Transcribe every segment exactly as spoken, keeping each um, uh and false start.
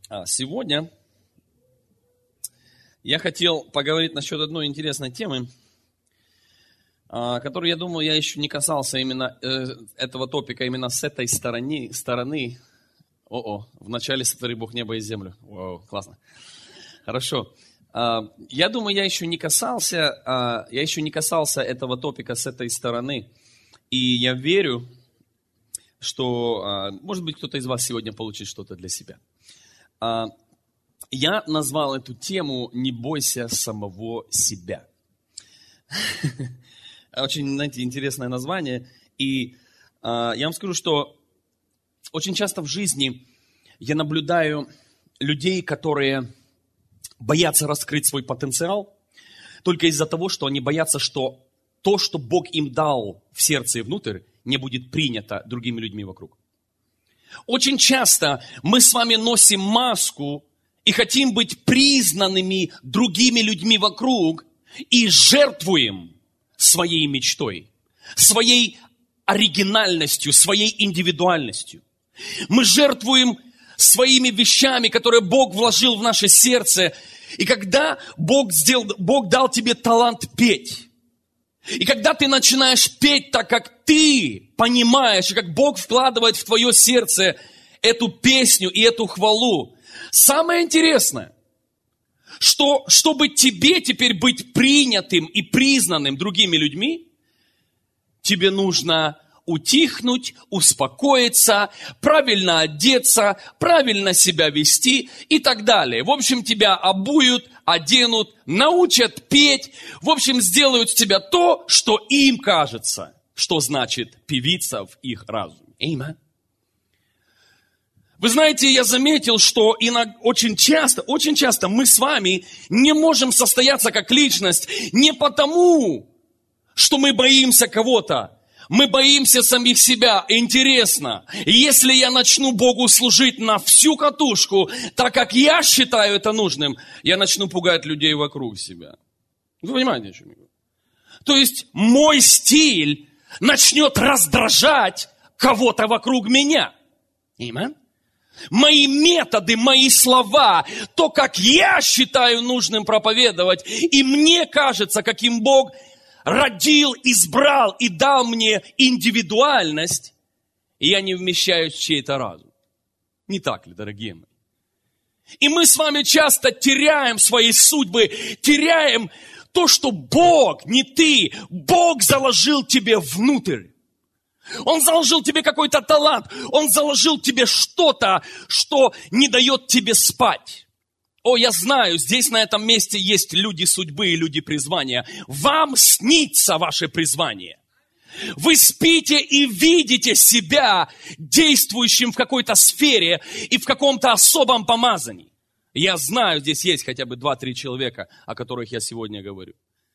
Сегодня я хотел поговорить насчет одной интересной темы, которую, я думаю, я еще не касался именно этого топика именно с этой стороны. стороны. О-о, вначале сотвори Бог небо и землю. Вау, классно. Хорошо. Я думаю, я еще не касался, я еще не касался этого топика с этой стороны. И я верю, что, может быть, кто-то из вас сегодня получит что-то для себя. Я назвал эту тему «Не бойся самого себя». Очень, знаете, интересное название. И я вам скажу, что очень часто в жизни я наблюдаю людей, которые боятся раскрыть свой потенциал только из-за того, что они боятся, что то, что Бог им дал в сердце и внутрь, не будет принято другими людьми вокруг. Очень часто мы с вами носим маску и хотим быть признанными другими людьми вокруг и жертвуем своей мечтой, своей оригинальностью, своей индивидуальностью. Мы жертвуем своими вещами, которые Бог вложил в наше сердце. И когда Бог, сделал, Бог дал тебе талант петь, и когда ты начинаешь петь так, как ты понимаешь, и как Бог вкладывает в твое сердце эту песню и эту хвалу, самое интересное, что чтобы тебе теперь быть принятым и признанным другими людьми, тебе нужно утихнуть, успокоиться, правильно одеться, правильно себя вести и так далее. В общем, тебя обуют, оденут, научат петь, в общем, сделают с тебя то, что им кажется, что значит певица в их разуме. Amen. Вы знаете, я заметил, что иногда, очень часто, очень часто мы с вами не можем состояться как личность не потому, что мы боимся кого-то. Мы боимся самих себя. Интересно, если я начну Богу служить на всю катушку, так как я считаю это нужным, я начну пугать людей вокруг себя. Вы понимаете, о чем я говорю? То есть мой стиль начнет раздражать кого-то вокруг меня. Аминь. Мои методы, мои слова, то, как я считаю нужным проповедовать, и мне кажется, каким Бог родил, избрал и дал мне индивидуальность, и я не вмещаюсь в чей-то разум. Не так ли, дорогие мои? И мы с вами часто теряем свои судьбы, теряем то, что Бог, не ты, Бог заложил тебе внутрь. Он заложил тебе какой-то талант, Он заложил тебе что-то, что не дает тебе спать. О, я знаю, здесь на этом месте есть люди судьбы и люди призвания. Вам снится ваше призвание. Вы спите и видите себя действующим в какой-то сфере и в каком-то особом помазании. Я знаю, здесь есть хотя бы два-три человека, о которых я сегодня говорю.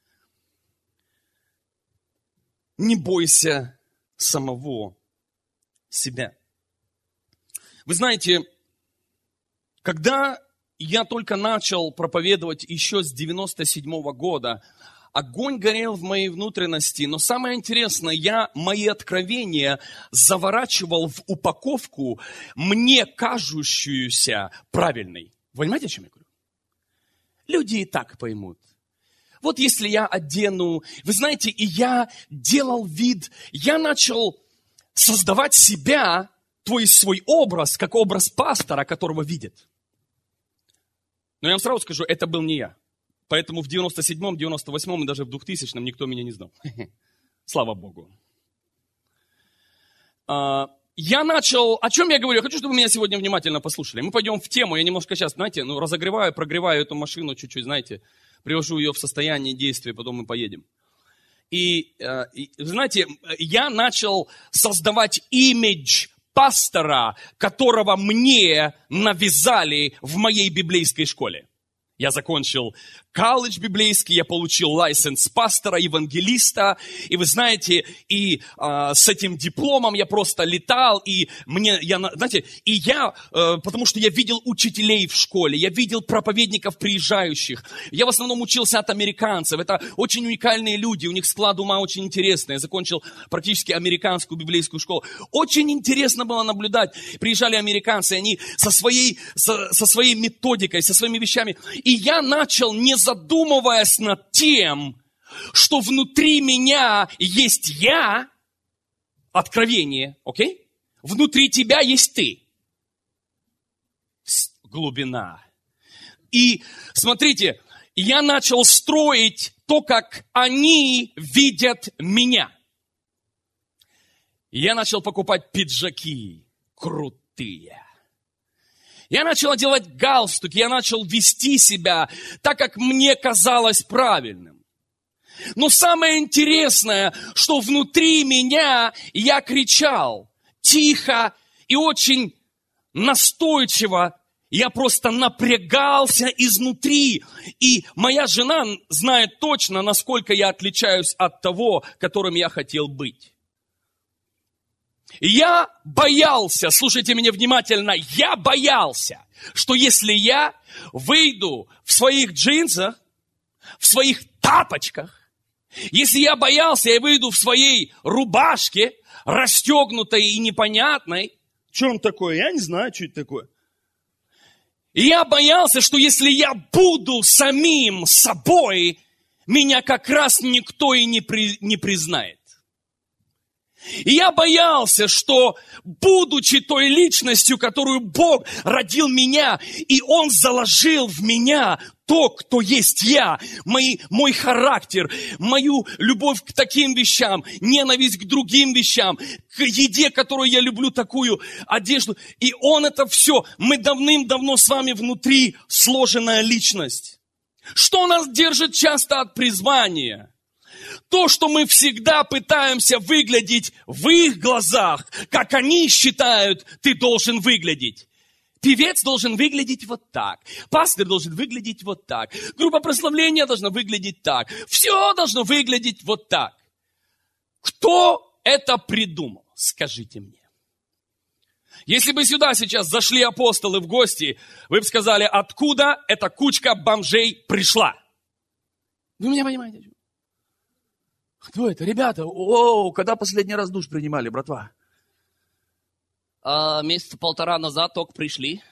Не бойся самого себя. Вы знаете, когда я только начал проповедовать еще с девяносто седьмого года, огонь горел в моей внутренности, но самое интересное, я мои откровения заворачивал в упаковку, мне кажущуюся правильной. Вы понимаете, о чем я говорю? Люди и так поймут. Вот если я одену, вы знаете, и я делал вид, я начал создавать себя, то есть свой образ, как образ пастора, которого видят. Но я вам сразу скажу, это был не я. Поэтому в девяносто седьмом, девяносто восьмом и даже в двухтысячном никто меня не знал. Слава Богу. Я начал, о чем я говорю? Я хочу, чтобы вы меня сегодня внимательно послушали. Мы пойдем в тему, я немножко сейчас, знаете, ну, разогреваю, прогреваю эту машину чуть-чуть, знаете, привожу ее в состояние действия, потом мы поедем. И, и знаете, я начал создавать имидж пастора, которого мне навязали в моей библейской школе. Я закончил колледж библейский, я получил лайсенс пастора, евангелиста, и вы знаете, и а, с этим дипломом я просто летал, и мне, я, знаете, и я, а, потому что я видел учителей в школе, я видел проповедников приезжающих, я в основном учился от американцев, это очень уникальные люди, у них склад ума очень интересный, я закончил практически американскую библейскую школу, очень интересно было наблюдать, приезжали американцы, они со своей, со, со своей методикой, со своими вещами, и я начал не задумываясь над тем, что внутри меня есть я, откровение, окей? Внутри тебя есть ты. Глубина. И смотрите, я начал строить то, как они видят меня. Я начал покупать пиджаки крутые. Я начал одевать галстуки, я начал вести себя так, как мне казалось правильным. Но самое интересное, что внутри меня я кричал тихо и очень настойчиво. Я просто напрягался изнутри. И моя жена знает точно, насколько я отличаюсь от того, которым я хотел быть. Я боялся, слушайте меня внимательно, я боялся, что если я выйду в своих джинсах, в своих тапочках, если я боялся, я выйду в своей рубашке, расстегнутой и непонятной, что он такое, я не знаю, что это такое. И я боялся, что если я буду самим собой, меня как раз никто и не, при, не признает. И я боялся, что, будучи той личностью, которую Бог родил меня, и Он заложил в меня то, кто есть я, мой, мой характер, мою любовь к таким вещам, ненависть к другим вещам, к еде, которую я люблю, такую одежду. И Он это все, мы давным-давно с вами внутри сложенная личность. Что нас держит часто от призвания? То, что мы всегда пытаемся выглядеть в их глазах, как они считают, ты должен выглядеть. Певец должен выглядеть вот так. Пастор должен выглядеть вот так. Группа прославления должна выглядеть так. Все должно выглядеть вот так. Кто это придумал? Скажите мне. Если бы сюда сейчас зашли апостолы в гости, вы бы сказали, откуда эта кучка бомжей пришла? Вы меня понимаете? Кто это? Ребята, о, когда последний раз душ принимали, братва? А, месяца полтора назад только пришли.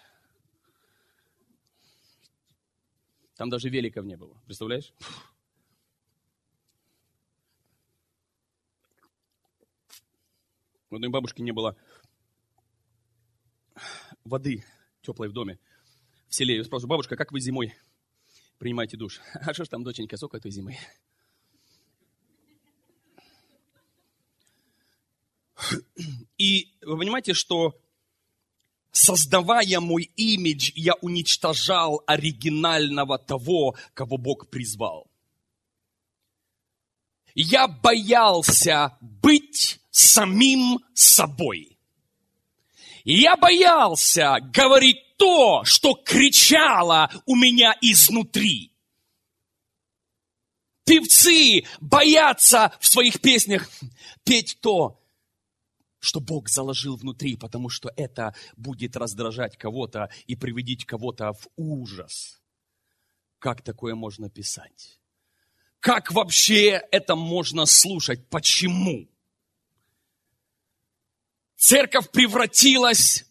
Там даже великов не было, представляешь? У одной бабушки не было воды теплой в доме, в селе. Я спрашиваю, бабушка, как вы зимой принимаете душ? А что ж там, доченька, сколько той зимы? И вы понимаете, что создавая мой имидж, я уничтожал оригинального того, кого Бог призвал. Я боялся быть самим собой. Я боялся говорить то, что кричало у меня изнутри. Певцы боятся в своих песнях петь то, что Бог заложил внутри, потому что это будет раздражать кого-то и приводить кого-то в ужас. Как такое можно писать? Как вообще это можно слушать? Почему? Церковь превратилась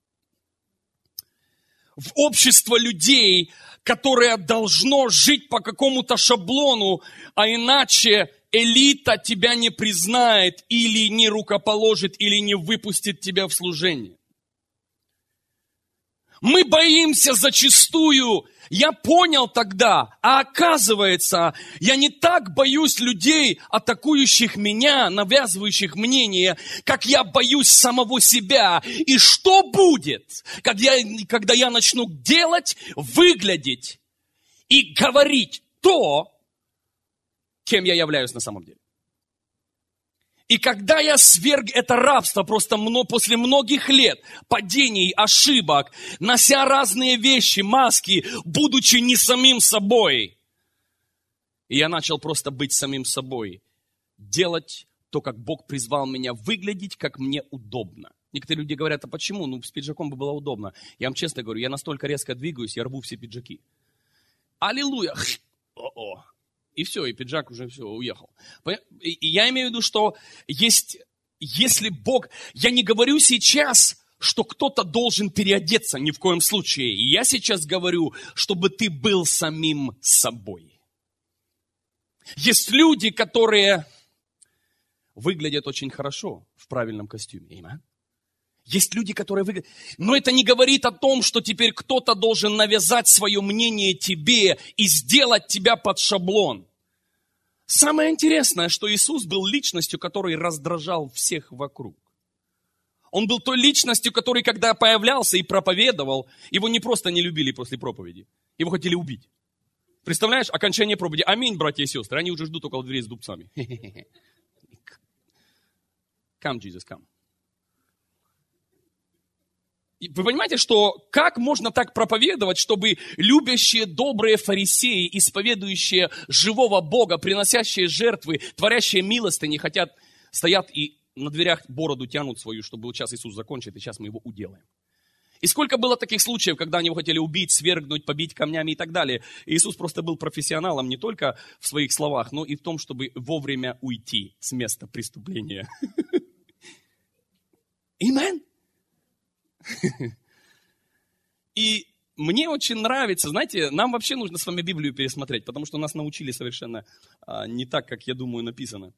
в общество людей, которое должно жить по какому-то шаблону, а иначе элита тебя не признает или не рукоположит, или не выпустит тебя в служение. Мы боимся зачастую, я понял тогда, а оказывается, я не так боюсь людей, атакующих меня, навязывающих мнение, как я боюсь самого себя. И что будет, когда я, когда я начну делать, выглядеть и говорить то, кем я являюсь на самом деле. И когда я сверг это рабство просто после многих лет падений, ошибок, нося разные вещи, маски, будучи не самим собой, И я начал просто быть самим собой. Делать то, как Бог призвал меня, выглядеть, как мне удобно. Некоторые люди говорят, а почему? Ну, с пиджаком бы было удобно. Я вам честно говорю, я настолько резко двигаюсь, я рву все пиджаки. Аллилуйя! О-о. И все, и пиджак уже все, уехал. И я имею в виду, что есть, если Бог... Я не говорю сейчас, что кто-то должен переодеться, ни в коем случае. Я сейчас говорю, чтобы ты был самим собой. Есть люди, которые выглядят очень хорошо в правильном костюме. Amen? Есть люди, которые выглядят... Но это не говорит о том, что теперь кто-то должен навязать свое мнение тебе и сделать тебя под шаблон. Самое интересное, что Иисус был личностью, который раздражал всех вокруг. Он был той личностью, который, когда появлялся и проповедовал, его не просто не любили после проповеди, его хотели убить. Представляешь, окончание проповеди. Аминь, братья и сестры. Они уже ждут около дверей с дубцами. Come, Jesus, come. Вы понимаете, что как можно так проповедовать, чтобы любящие, добрые фарисеи, исповедующие живого Бога, приносящие жертвы, творящие милостыни, хотят, стоят и на дверях бороду тянут свою, чтобы вот сейчас Иисус закончит, и сейчас мы его уделаем. И сколько было таких случаев, когда они его хотели убить, свергнуть, побить камнями и так далее. И Иисус просто был профессионалом не только в своих словах, но и в том, чтобы вовремя уйти с места преступления. Аминь. И мне очень нравится, знаете, нам вообще нужно с вами Библию пересмотреть, потому что нас научили совершенно а, не так, как, я думаю, написано.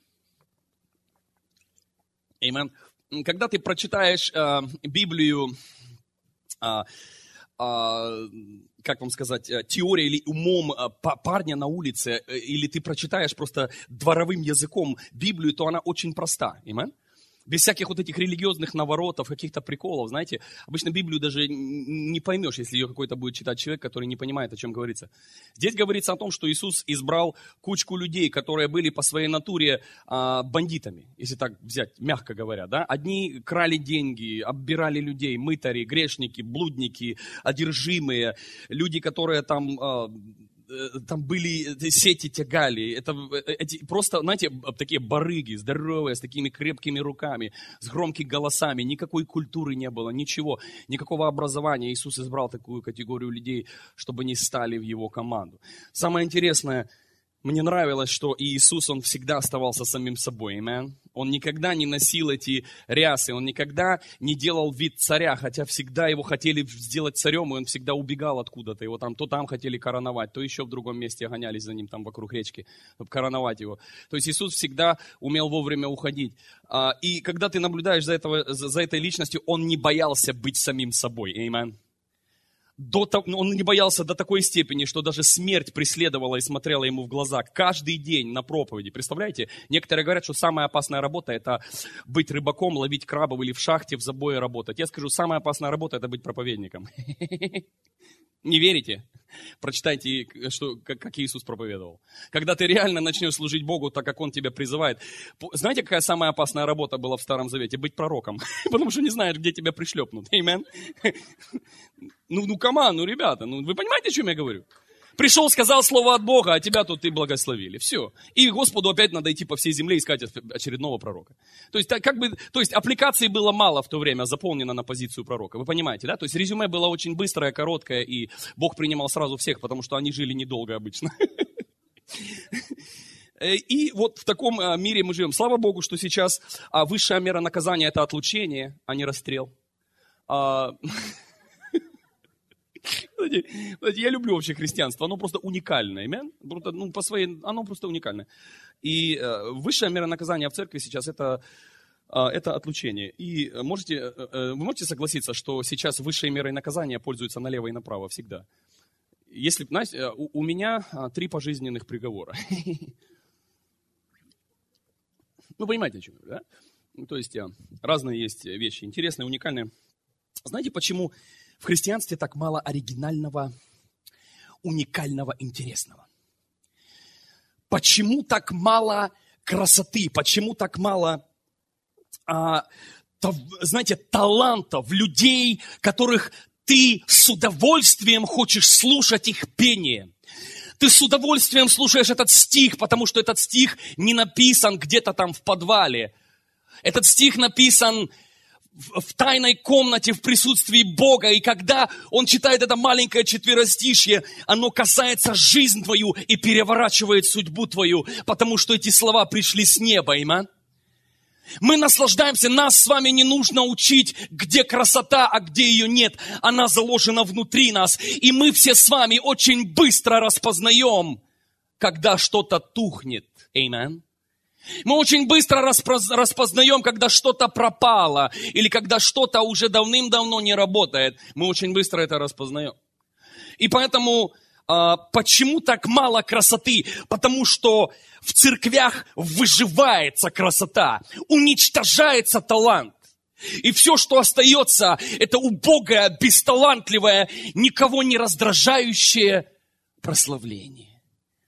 Аминь. Когда ты прочитаешь а, Библию, а, а, как вам сказать, теория или умом парня на улице, или ты прочитаешь просто дворовым языком Библию, то она очень проста. Аминь. Без всяких вот этих религиозных наворотов, каких-то приколов, знаете. Обычно Библию даже не поймешь, если ее какой-то будет читать человек, который не понимает, о чем говорится. Здесь говорится о том, что Иисус избрал кучку людей, которые были по своей натуре а, бандитами, если так взять, мягко говоря. Да? Одни крали деньги, оббирали людей, мытари, грешники, блудники, одержимые, люди, которые там... А, там были сети тягали, это эти, просто, знаете, такие барыги, здоровые, с такими крепкими руками, с громкими голосами, никакой культуры не было, ничего, никакого образования. Иисус избрал такую категорию людей, чтобы они стали в его команду. Самое интересное, мне нравилось, что Иисус, он всегда оставался самим собой, amen? Он никогда не носил эти рясы, он никогда не делал вид царя, хотя всегда его хотели сделать царем, и он всегда убегал откуда-то. Его там то там хотели короновать, то еще в другом месте гонялись за ним там вокруг речки, чтобы короновать его. То есть Иисус всегда умел вовремя уходить. И когда ты наблюдаешь за, этого, за этой личностью, он не боялся быть самим собой, amen? До того, он не боялся до такой степени, что даже смерть преследовала и смотрела ему в глаза каждый день на проповеди. Представляете? Некоторые говорят, что самая опасная работа – это быть рыбаком, ловить крабов или в шахте, в забое работать. Я скажу, самая опасная работа – это быть проповедником. Не верите? Прочитайте, что, как, как Иисус проповедовал. Когда ты реально начнешь служить Богу так, как Он тебя призывает. Знаете, какая самая опасная работа была в Старом Завете? Быть пророком. Потому что не знаешь, где тебя пришлепнут. Аминь. Ну, ну, камон, ну, ребята, ну, вы понимаете, о чем я говорю? Пришел, сказал слово от Бога, а тебя тут и благословили. Все. И Господу опять надо идти по всей земле искать очередного пророка. То есть, как бы, то есть аппликаций было мало в то время, заполнено на позицию пророка. Вы понимаете, да? То есть резюме было очень быстрое, короткое, и Бог принимал сразу всех, потому что они жили недолго обычно. И вот в таком мире мы живем. Слава Богу, что сейчас высшая мера наказания – это отлучение, а не расстрел. Знаете, я люблю вообще христианство, оно просто уникальное, ну, по своей, оно просто уникальное. И э, высшая мера наказания в церкви сейчас это, э, это отлучение. И можете, э, вы можете согласиться, что сейчас высшей мерой наказания пользуются налево и направо всегда. Если, знаете, у, у меня три пожизненных приговора. Ну, понимаете, о чем я, да? То есть разные есть вещи, интересные, уникальные. Знаете, почему в христианстве так мало оригинального, уникального, интересного? Почему так мало красоты? Почему так мало, а, то, знаете, талантов, людей, которых ты с удовольствием хочешь слушать их пение? Ты с удовольствием слушаешь этот стих, потому что этот стих не написан где-то там в подвале. Этот стих написан в, в тайной комнате в присутствии Бога. И когда он читает это маленькое четверостишье, оно касается жизнь твою и переворачивает судьбу твою, потому что эти слова пришли с неба. Аминь. Мы наслаждаемся, нас с вами не нужно учить, где красота, а где ее нет. Она заложена внутри нас. И мы все с вами очень быстро распознаем, когда что-то тухнет. Аминь. Мы очень быстро распознаем, когда что-то пропало, или когда что-то уже давным-давно не работает. Мы очень быстро это распознаем. И поэтому... Почему так мало красоты? Потому что в церквях выживается красота, уничтожается талант. И все, что остается, это убогое, бесталантливое, никого не раздражающее прославление.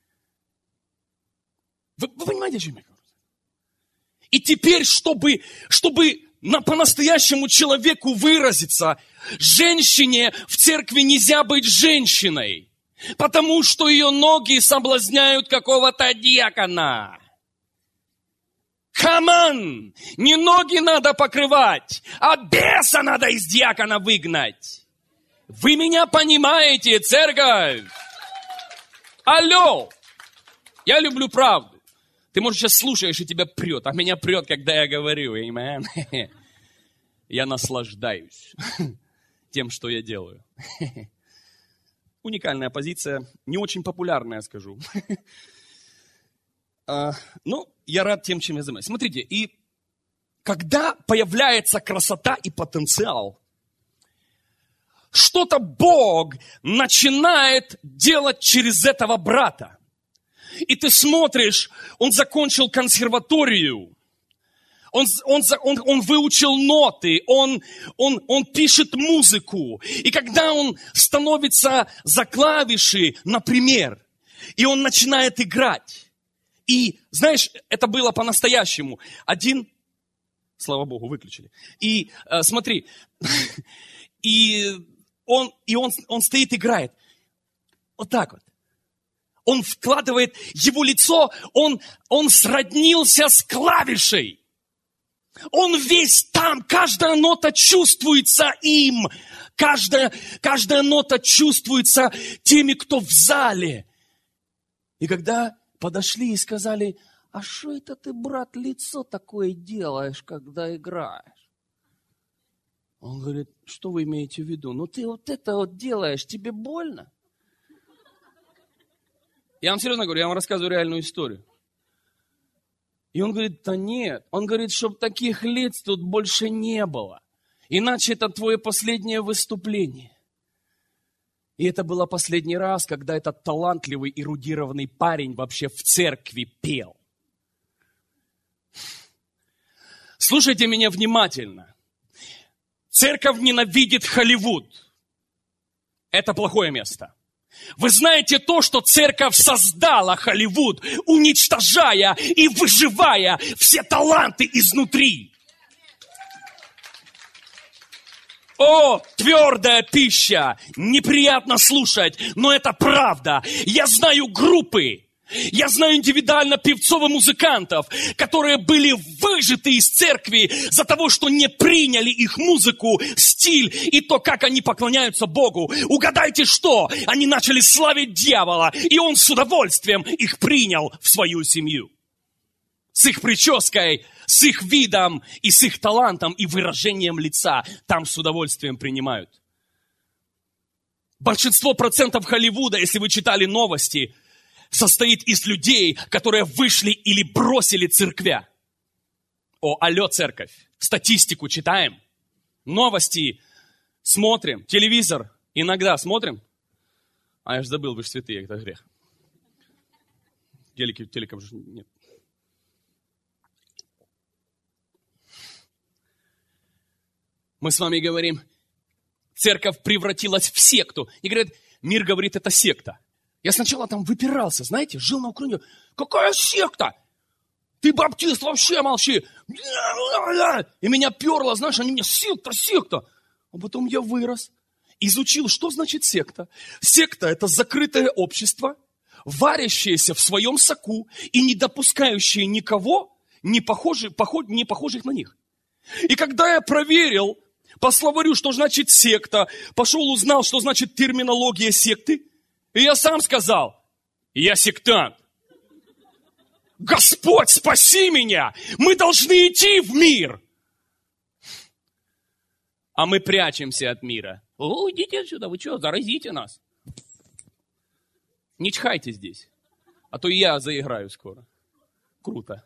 Вы, вы понимаете, о чем я говорю? И теперь, чтобы, чтобы на, по-настоящему человеку выразиться, женщине в церкви нельзя быть женщиной. Потому что ее ноги соблазняют какого-то диакона. Come on! Не ноги надо покрывать, а беса надо из диакона выгнать. Вы меня понимаете, церковь? Алло! Я люблю правду. Ты, может, сейчас слушаешь, и тебя прет, а меня прет, когда я говорю. Amen. Я наслаждаюсь тем, что я делаю. Уникальная позиция, не очень популярная, скажу. Но я рад тем, чем я занимаюсь. Смотрите, и когда появляется красота и потенциал, что-то Бог начинает делать через этого брата. И ты смотришь, он закончил консерваторию. Он, он, он, он выучил ноты, он, он, он пишет музыку. И когда он становится за клавиши, например, и он начинает играть. И, знаешь, это было по-настоящему. Один, слава Богу, выключили. И э, смотри, и, он, и он, он стоит, играет. Вот так вот. Он вкладывает его лицо, он, он сроднился с клавишей. Он весь там, каждая нота чувствуется им. Каждая, каждая нота чувствуется теми, кто в зале. И когда подошли и сказали, а что это ты, брат, лицо такое делаешь, когда играешь? Он говорит, что вы имеете в виду? Ну ты вот это вот делаешь, тебе больно? Я вам серьезно говорю, я вам рассказываю реальную историю. И он говорит, да нет. Он говорит, чтобы таких лиц тут больше не было. Иначе это твое последнее выступление. И это было последний раз, когда этот талантливый, эрудированный парень вообще в церкви пел. Слушайте меня внимательно. Церковь ненавидит Холливуд. Это плохое место. Вы знаете то, что церковь создала Холливуд, уничтожая и выживая все таланты изнутри. О, твердая пища, неприятно слушать, но это правда. Я знаю группы, я знаю индивидуально певцов и музыкантов, которые были выжаты из церкви за того, что не приняли их музыку, стиль и то, как они поклоняются Богу. Угадайте что? Они начали славить дьявола, и он с удовольствием их принял в свою семью. С их прической, с их видом и с их талантом и выражением лица там с удовольствием принимают. Большинство процентов Холливуда, если вы читали новости, состоит из людей, которые вышли или бросили церквя. О, алло, церковь. Статистику читаем. Новости смотрим. Телевизор иногда смотрим. А я же забыл, вы же святые, это грех. Телеки, телеком же нет. Мы с вами говорим, церковь превратилась в секту. И говорят, мир говорит, это секта. Я сначала там выпирался, знаете, жил на Украине. Какая секта? Ты баптист, вообще молчи. И меня перло, знаешь, они мне секта, секта. А потом я вырос, изучил, что значит секта. Секта – это закрытое общество, варящиеся в своем соку и не допускающие никого, не, похожи, похож, не похожих на них. И когда я проверил по словарю, что значит секта, пошел узнал, что значит терминология секты, и я сам сказал, я сектант. Господь, спаси меня! Мы должны идти в мир! А мы прячемся от мира. О, идите отсюда, вы что, заразите нас? Не чхайте здесь, а то и я заиграю скоро. Круто.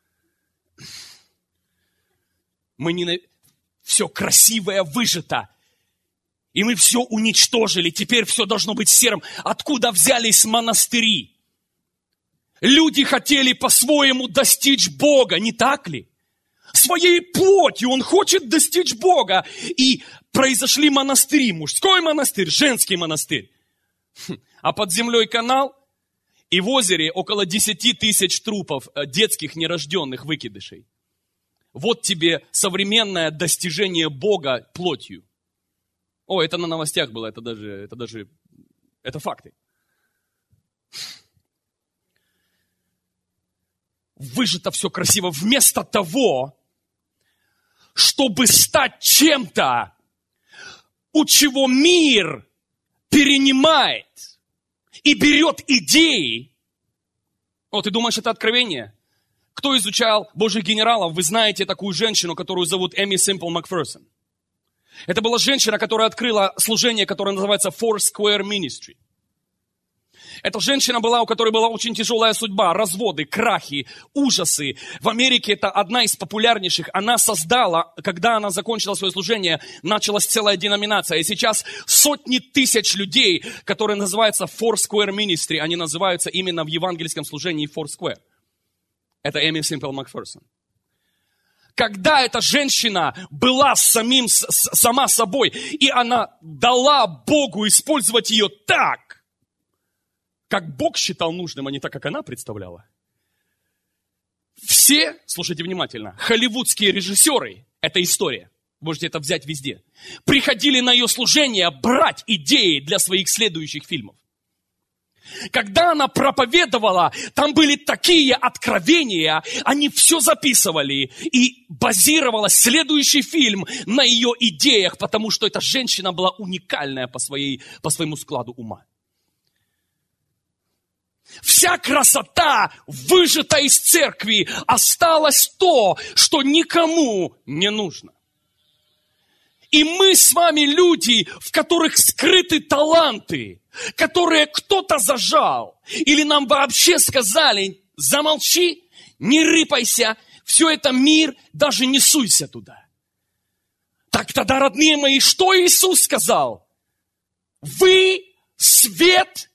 Мы не... Все красивое выжато. И мы все уничтожили. Теперь все должно быть серым. Откуда взялись монастыри? Люди хотели по-своему достичь Бога, не так ли? Своей плотью он хочет достичь Бога. И произошли монастыри. Мужской монастырь, женский монастырь. А под землей канал. И в озере около десять тысяч трупов детских нерожденных выкидышей. Вот тебе современное достижение Бога плотью. О, это на новостях было, это даже, это даже, это факты. Выжито все красиво. Вместо того, чтобы стать чем-то, у чего мир перенимает и берет идеи. О, ты думаешь, это откровение? Кто изучал Божьих генералов, вы знаете такую женщину, которую зовут Эми Симпл Макферсон. Это была женщина, которая открыла служение, которое называется Foursquare Ministry. Эта женщина была, у которой была очень тяжелая судьба, разводы, крахи, ужасы. В Америке это одна из популярнейших. Она создала, когда она закончила свое служение, началась целая деноминация. И сейчас сотни тысяч людей, которые называются Foursquare Ministry, они называются именно в евангельском служении Foursquare. Это Эми Симпл Макферсон. Когда эта женщина была самим, с, сама собой, и она дала Богу использовать ее так, как Бог считал нужным, а не так, как она представляла. Все, слушайте внимательно, холливудские режиссеры, это история, можете это взять везде, приходили на ее служение брать идеи для своих следующих фильмов. Когда она проповедовала, там были такие откровения, они все записывали, и базировался следующий фильм на ее идеях, потому что эта женщина была уникальная по, своей, по своему складу ума. Вся красота выжата из церкви, осталось то, что никому не нужно. И мы с вами люди, в которых скрыты таланты, которые кто-то зажал. Или нам вообще сказали, замолчи, не рыпайся, все это мир, даже не суйся туда. Так тогда, родные мои, что Иисус сказал? Вы свет,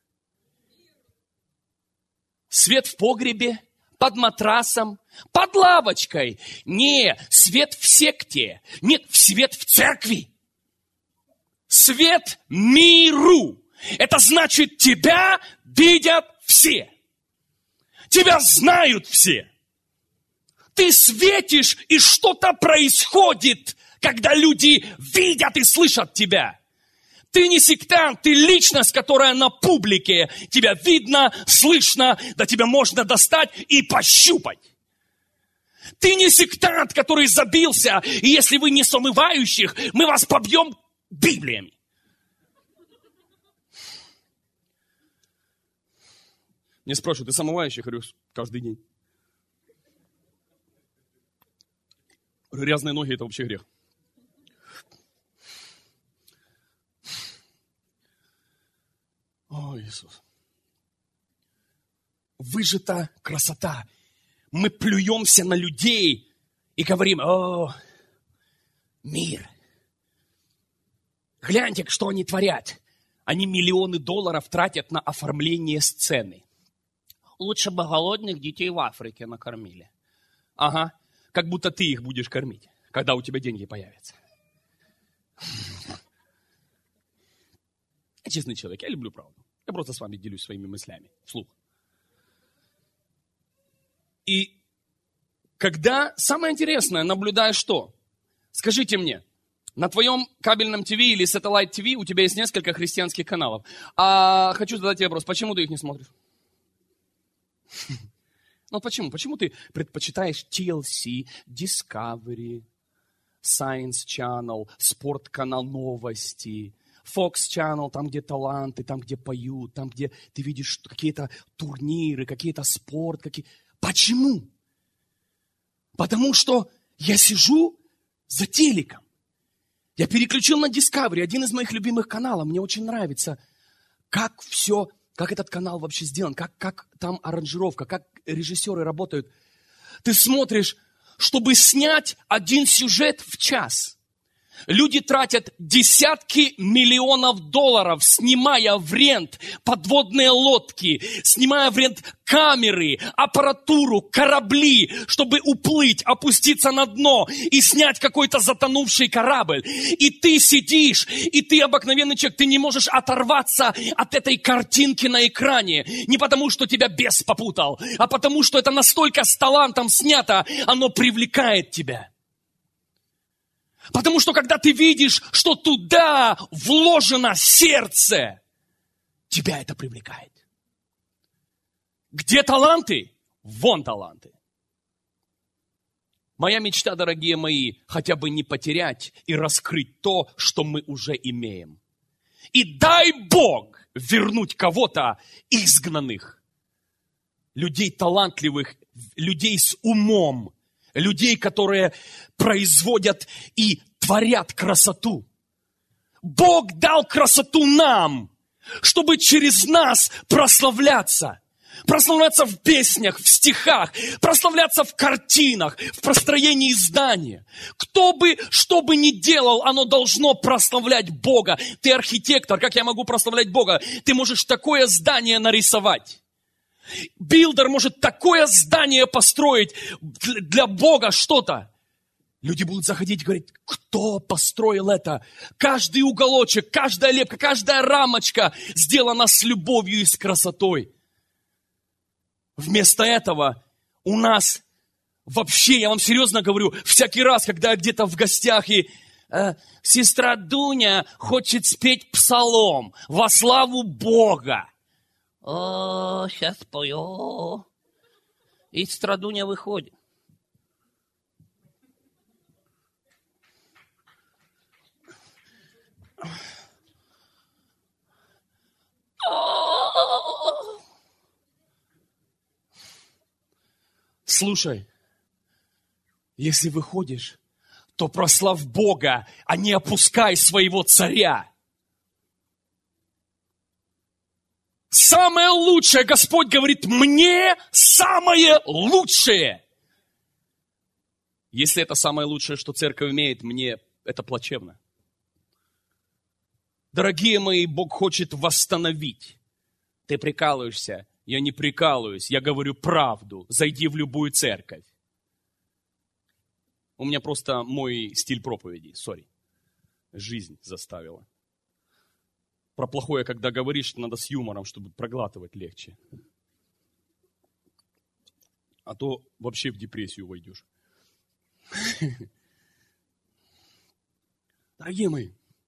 свет в погребе, под матрасом, под лавочкой. Не, свет в секте. Нет, свет в церкви. Свет миру. Это значит, тебя видят все. Тебя знают все. Ты светишь, и что-то происходит, когда люди видят и слышат тебя. Ты не сектант, ты личность, которая на публике. Тебя видно, слышно, да тебя можно достать и пощупать. Ты не сектант, который забился, и если вы не самывающих, мы вас побьем Библиями. Мне спрашивают, ты самовающий? Говорю, каждый день. Грязные ноги – это вообще грех. О, Иисус. Выжата красота. Мы плюемся на людей и говорим, о, мир. Гляньте, что они творят. Они миллионы долларов тратят на оформление сцены. Лучше бы голодных детей в Африке накормили. Ага, как будто ты их будешь кормить, когда у тебя деньги появятся. Я честный человек, я люблю правду. Я просто с вами делюсь своими мыслями вслух. И когда, самое интересное, наблюдая что? Скажите мне, На твоем кабельном ТВ или Satellite ТВ у тебя есть несколько христианских каналов. А хочу задать тебе вопрос, почему ты их не смотришь? Ну почему? Почему ты предпочитаешь ти эл си, Discovery, Science Channel, Спортканал, новости, Fox Channel, там, где таланты, там, где поют, там, где ты видишь какие-то турниры, какие-то спорт. Какие... Почему? Потому что я сижу за телеком. Я переключил на Discovery, один из моих любимых каналов. Мне очень нравится, как все, как этот канал вообще сделан, как, как там аранжировка, как режиссеры работают. Ты смотришь, чтобы снять один сюжет в час. Люди тратят десятки миллионов долларов, снимая в рент подводные лодки, снимая в рент камеры, аппаратуру, корабли, чтобы уплыть, опуститься на дно и снять какой-то затонувший корабль. И ты сидишь, и ты обыкновенный человек, ты не можешь оторваться от этой картинки на экране. Не потому, что тебя бес попутал, а потому, что это настолько с талантом снято, оно привлекает тебя. Потому что когда ты видишь, что туда вложено сердце, тебя это привлекает. Где таланты? Вон таланты. Моя мечта, дорогие мои, хотя бы не потерять и раскрыть то, что мы уже имеем. И дай Бог вернуть кого-то изгнанных. Людей талантливых, людей с умом. Людей, которые производят и творят красоту. Бог дал красоту нам, чтобы через нас прославляться. Прославляться в песнях, в стихах, прославляться в картинах, в построении здания. Кто бы, что бы ни делал, оно должно прославлять Бога. Ты архитектор, как я могу прославлять Бога? Ты можешь такое здание нарисовать. Билдер может такое здание построить для Бога что-то. Люди будут заходить и говорить, кто построил это? Каждый уголочек, каждая лепка, каждая рамочка сделана с любовью и с красотой. Вместо этого у нас вообще, я вам серьезно говорю, всякий раз, когда я где-то в гостях и э, сестра Дуня хочет спеть псалом во славу Бога. О, сейчас пою. И страдуня выходит. Слушай, если выходишь, то прославь Бога, а не опускай своего царя. Самое лучшее, Господь говорит, мне самое лучшее. Если это самое лучшее, что церковь имеет, мне это плачевно. Дорогие мои, Бог хочет восстановить. Ты прикалываешься? Я не прикалываюсь, я говорю правду. Зайди в любую церковь. У меня просто мой стиль проповеди, сори. Жизнь заставила. Про плохое, когда говоришь, надо с юмором, чтобы проглатывать легче. А то вообще в депрессию войдешь. Дорогие мои,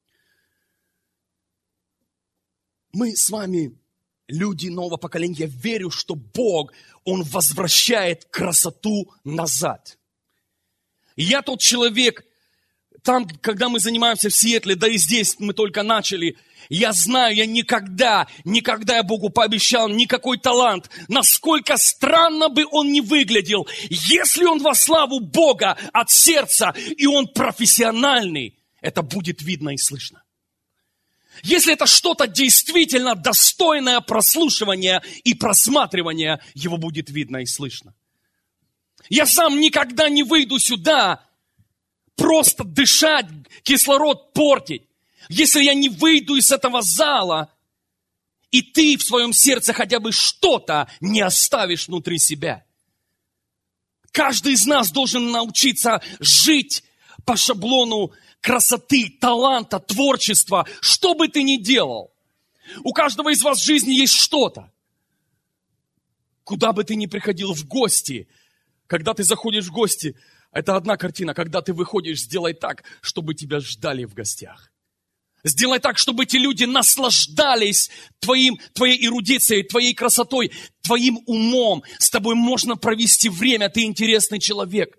мы с вами люди нового поколения. Я верю, что Бог, Он возвращает красоту назад. Я тот человек, там, когда мы занимаемся в Сиэтле, да и здесь мы только начали, я знаю, я никогда, никогда я Богу пообещал никакой талант, насколько странно бы он ни выглядел, если он во славу Бога от сердца, и он профессиональный, это будет видно и слышно. Если это что-то действительно достойное прослушивания и просматривания, его будет видно и слышно. Я сам никогда не выйду сюда просто дышать, кислород портить. Если я не выйду из этого зала, и ты в своем сердце хотя бы что-то не оставишь внутри себя. Каждый из нас должен научиться жить по шаблону красоты, таланта, творчества, что бы ты ни делал. У каждого из вас в жизни есть что-то. Куда бы ты ни приходил в гости, когда ты заходишь в гости, Это одна картина, когда ты выходишь, сделай так, чтобы тебя ждали в гостях. Сделай так, чтобы эти люди наслаждались твоим, твоей эрудицией, твоей красотой, твоим умом. С тобой можно провести время, ты интересный человек.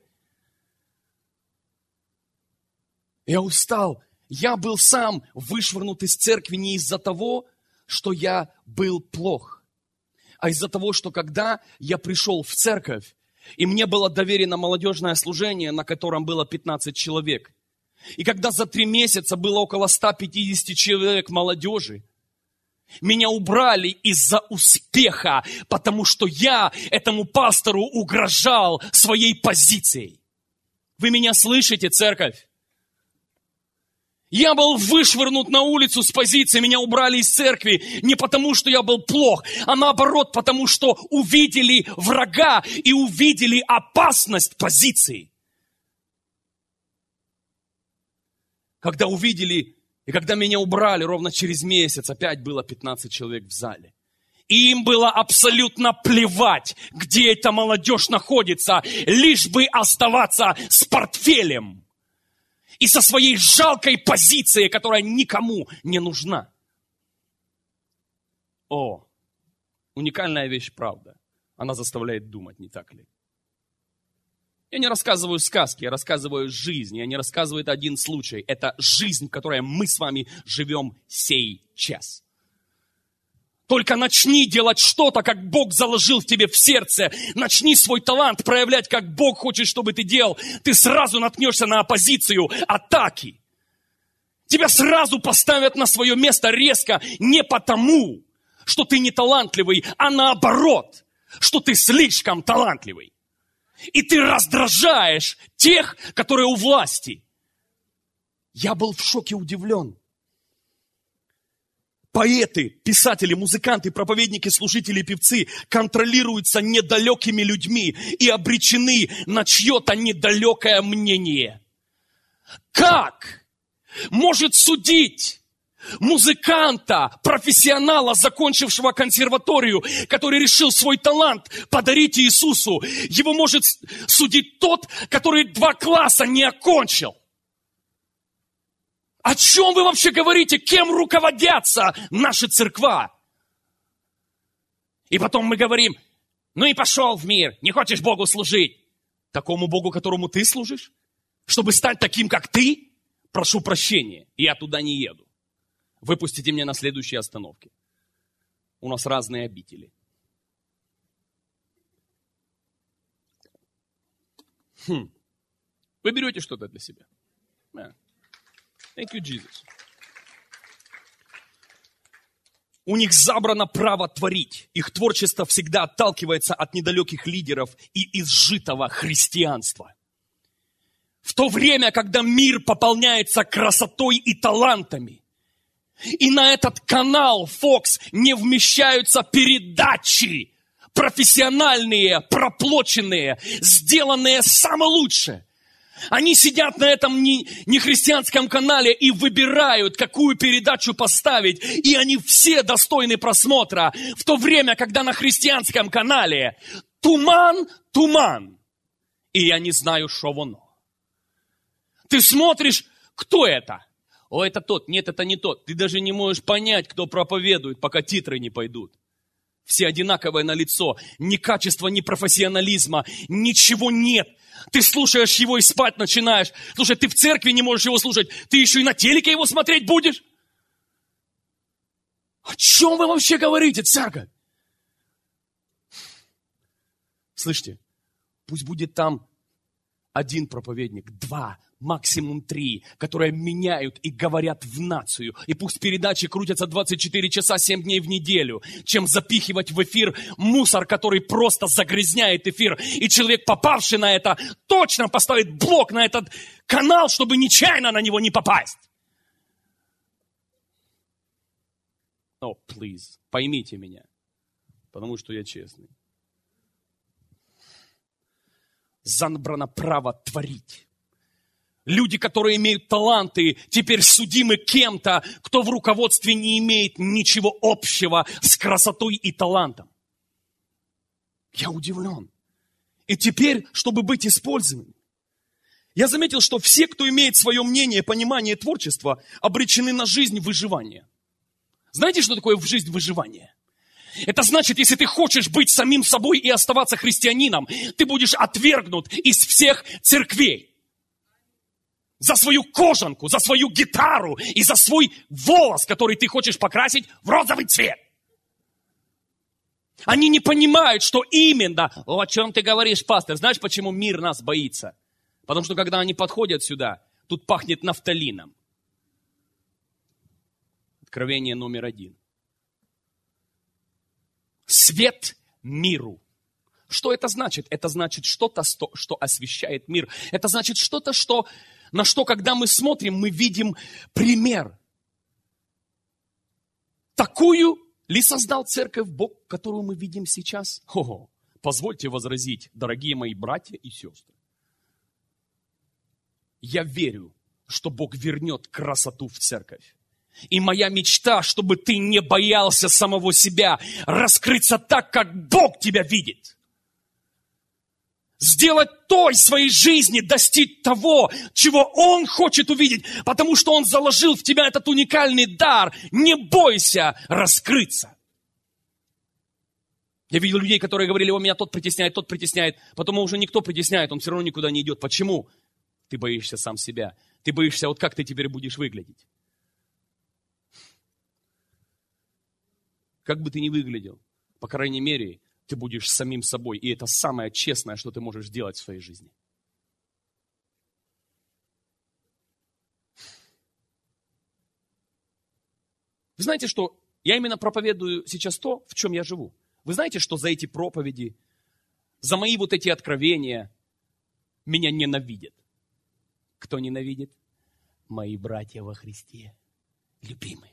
Я устал. Я был сам вышвырнут из церкви не из-за того, что я был плох, а из-за того, что когда я пришел в церковь, и мне было доверено молодежное служение, на котором было пятнадцать человек, и когда за три месяца было около ста пятидесяти человек молодежи, меня убрали из-за успеха, потому что я этому пастору угрожал своей позицией. Вы меня слышите, церковь? Я был вышвырнут на улицу с позиции, меня убрали из церкви не потому, что я был плох, а наоборот, потому что увидели врага и увидели опасность позиции. Когда увидели, и когда меня убрали, ровно через месяц опять было пятнадцать человек в зале. И им было абсолютно плевать, где эта молодежь находится, лишь бы оставаться с портфелем. И со своей жалкой позицией, которая никому не нужна. О, уникальная вещь, правда. Она заставляет думать, не так ли? Я не рассказываю сказки, я рассказываю жизнь. Я не рассказываю это один случай. Это жизнь, в которой мы с вами живем сей час. Только начни делать что-то, как Бог заложил в тебе в сердце. Начни свой талант проявлять, как Бог хочет, чтобы ты делал. Ты сразу наткнешься на оппозицию, атаки. Тебя сразу поставят на свое место резко не потому, что ты не талантливый, а наоборот, что ты слишком талантливый. И ты раздражаешь тех, которые у власти. Я был в шоке удивлен. Поэты, писатели, музыканты, проповедники, служители, певцы контролируются недалекими людьми и обречены на чье-то недалекое мнение. Как может судить музыканта, профессионала, закончившего консерваторию, который решил свой талант подарить Иисусу? Его может судить тот, который два класса не окончил. О чем вы вообще говорите? Кем руководятся наши церква? И потом мы говорим, ну и пошел в мир, не хочешь Богу служить. Такому Богу, которому ты служишь? Чтобы стать таким, как ты? Прошу прощения, я туда не еду. Выпустите меня на следующей остановке. У нас разные обители. Хм. Вы берете что-то для себя? Yeah. Thank you, Jesus. У них забрано право творить. Их творчество всегда отталкивается от недалеких лидеров и изжитого христианства. В то время, когда мир пополняется красотой и талантами, и на этот канал Fox не вмещаются передачи профессиональные, проплоченные, сделанные самое лучшее. Они сидят на этом нехристианском канале и выбирают, какую передачу поставить. И они все достойны просмотра. В то время, когда на христианском канале туман, туман. И я не знаю, что воно. Ты смотришь, кто это? О, это тот. Нет, это не тот. Ты даже не можешь понять, кто проповедует, пока титры не пойдут. Все одинаковые на лицо. Ни качества, ни профессионализма. Ничего нет. Ты слушаешь его и спать начинаешь. Слушай, ты в церкви не можешь его слушать. Ты еще и на телеке его смотреть будешь? О чем вы вообще говорите, церковь? Слышите, пусть будет там один проповедник, два, максимум три, которые меняют и говорят в нацию. И пусть передачи крутятся двадцать четыре часа, семь дней в неделю, чем запихивать в эфир мусор, который просто загрязняет эфир. И человек, попавший на это, точно поставит блок на этот канал, чтобы нечаянно на него не попасть. О, oh, please, поймите меня, потому что я честный. Забрано право творить. Люди, которые имеют таланты, теперь судимы кем-то, кто в руководстве не имеет ничего общего с красотой и талантом. Я удивлен. И теперь, чтобы быть использованным, Я заметил, что все, кто имеет свое мнение, понимание творчества, обречены на жизнь выживания. Знаете, что такое в жизнь выживания? Это значит, если ты хочешь быть самим собой и оставаться христианином, ты будешь отвергнут из всех церквей. За свою кожанку, за свою гитару и за свой волос, который ты хочешь покрасить в розовый цвет. Они не понимают, что именно... О, о чем ты говоришь, пастор? Знаешь, почему мир нас боится? Потому что, когда они подходят сюда, тут пахнет нафталином. Откровение номер один. Свет миру. Что это значит? Это значит что-то, что освещает мир. Это значит что-то, что, на что, когда мы смотрим, мы видим пример. Такую ли создал церковь Бог, которую мы видим сейчас? Ого, позвольте возразить, дорогие мои братья и сестры. Я верю, что Бог вернет красоту в церковь. И моя мечта, чтобы ты не боялся самого себя, раскрыться так, как Бог тебя видит. Сделать той своей жизни, достичь того, чего Он хочет увидеть, потому что Он заложил в тебя этот уникальный дар. Не бойся раскрыться. Я видел людей, которые говорили: о, меня тот притесняет, тот притесняет. Потом уже никто притесняет, он все равно никуда не идет. Почему? Ты боишься сам себя. Ты боишься, вот как ты теперь будешь выглядеть. Как бы ты ни выглядел, по крайней мере, ты будешь самим собой. И это самое честное, что ты можешь сделать в своей жизни. Вы знаете, что я именно проповедую сейчас то, в чем я живу. Вы знаете, что за эти проповеди, за мои вот эти откровения меня ненавидят. Кто ненавидит? Мои братья во Христе, любимые.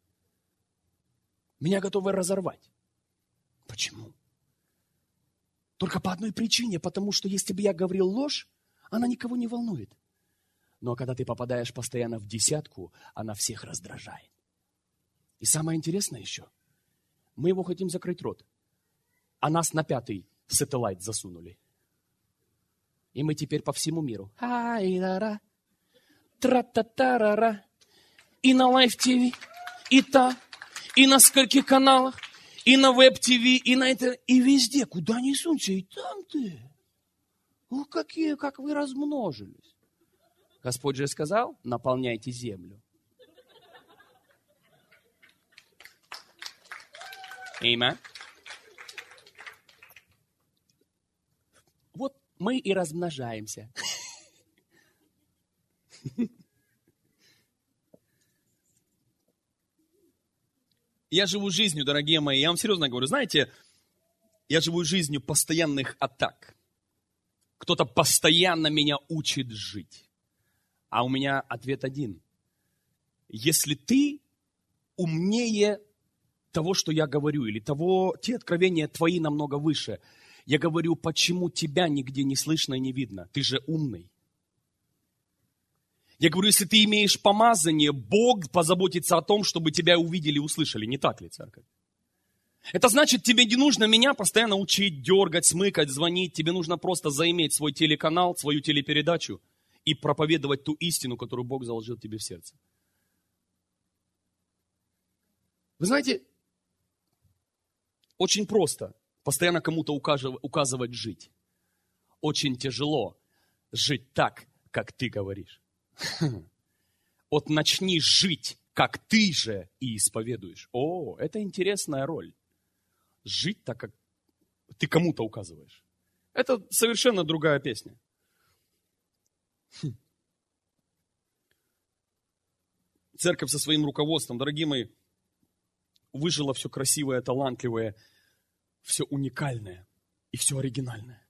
Меня готовы разорвать. Почему? Только по одной причине, потому что если бы я говорил ложь, она никого не волнует. Но когда ты попадаешь постоянно в десятку, она всех раздражает. И самое интересное еще, мы его хотим закрыть рот, а нас на пятый сателлайт засунули. И мы теперь по всему миру. Ай-ра-ра, тра-та-та-ра-ра. И на Live ти ви, и та, и на скольких каналах, и на Веб ти ви, и на это, и везде. Куда ни сунься, и там ты. Ух, какие, как вы размножились. Господь же сказал: наполняйте землю. Аминь. Вот мы и размножаемся. Я живу жизнью, дорогие мои, я вам серьезно говорю, знаете, я живу жизнью постоянных атак. Кто-то постоянно меня учит жить. А у меня ответ один. Если ты умнее того, что я говорю, или того, те откровения твои намного выше, я говорю, почему тебя нигде не слышно и не видно? Ты же умный. Я говорю, если ты имеешь помазание, Бог позаботится о том, чтобы тебя увидели и услышали. Не так ли, церковь? Это значит, тебе не нужно меня постоянно учить, дергать, смыкать, звонить. Тебе нужно просто заиметь свой телеканал, свою телепередачу и проповедовать ту истину, которую Бог заложил тебе в сердце. Вы знаете, очень просто постоянно кому-то указывать жить. Очень тяжело жить так, как ты говоришь. Вот начни жить, как ты же и исповедуешь. О, это интересная роль. Жить так, как ты кому-то указываешь. Это совершенно другая песня. Церковь со своим руководством, дорогие мои, выжило все красивое, талантливое, все уникальное и все оригинальное.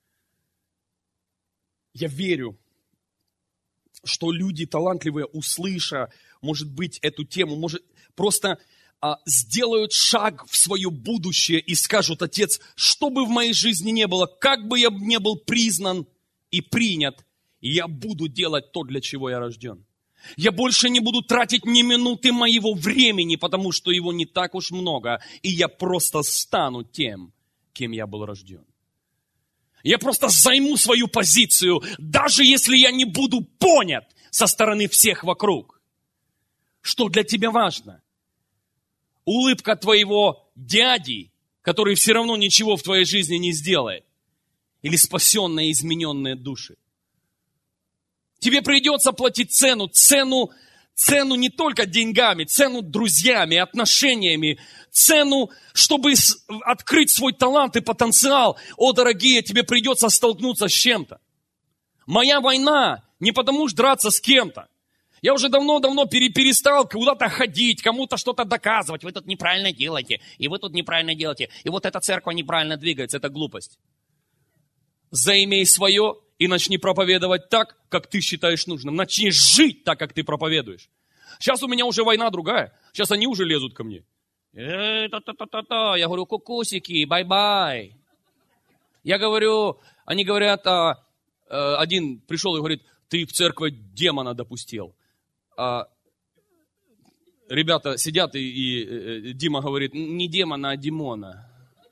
Я верю, что люди талантливые, услыша, может быть, эту тему, может, просто а, сделают шаг в свое будущее и скажут: Отец, что бы в моей жизни не было, как бы я не был признан и принят, я буду делать то, для чего я рожден. Я больше не буду тратить ни минуты моего времени, потому что его не так уж много, и я просто стану тем, кем я был рожден. Я просто займу свою позицию, даже если я не буду понят со стороны всех вокруг. Что для тебя важно? Улыбка твоего дяди, который все равно ничего в твоей жизни не сделает? Или спасенные, измененные души? Тебе придется платить цену, цену, цену не только деньгами, цену друзьями, отношениями, цену, чтобы открыть свой талант и потенциал. О, дорогие, тебе придется столкнуться с чем-то. Моя война не потому что драться с кем-то. Я уже давно-давно перестал куда-то ходить, кому-то что-то доказывать. Вы тут неправильно делаете, и вы тут неправильно делаете. И вот эта церковь неправильно двигается, это глупость. Заимей свое и начни проповедовать так, как ты считаешь нужным. Начни жить так, как ты проповедуешь. Сейчас у меня уже война другая. Сейчас они уже лезут ко мне. Э, та-та-та-та-та. Я говорю, кукусики, бай-бай. Я говорю, они говорят, а, а, один пришел и говорит, ты в церковь демона допустил. А ребята сидят, и, и, и Дима говорит, не демона, а Димона.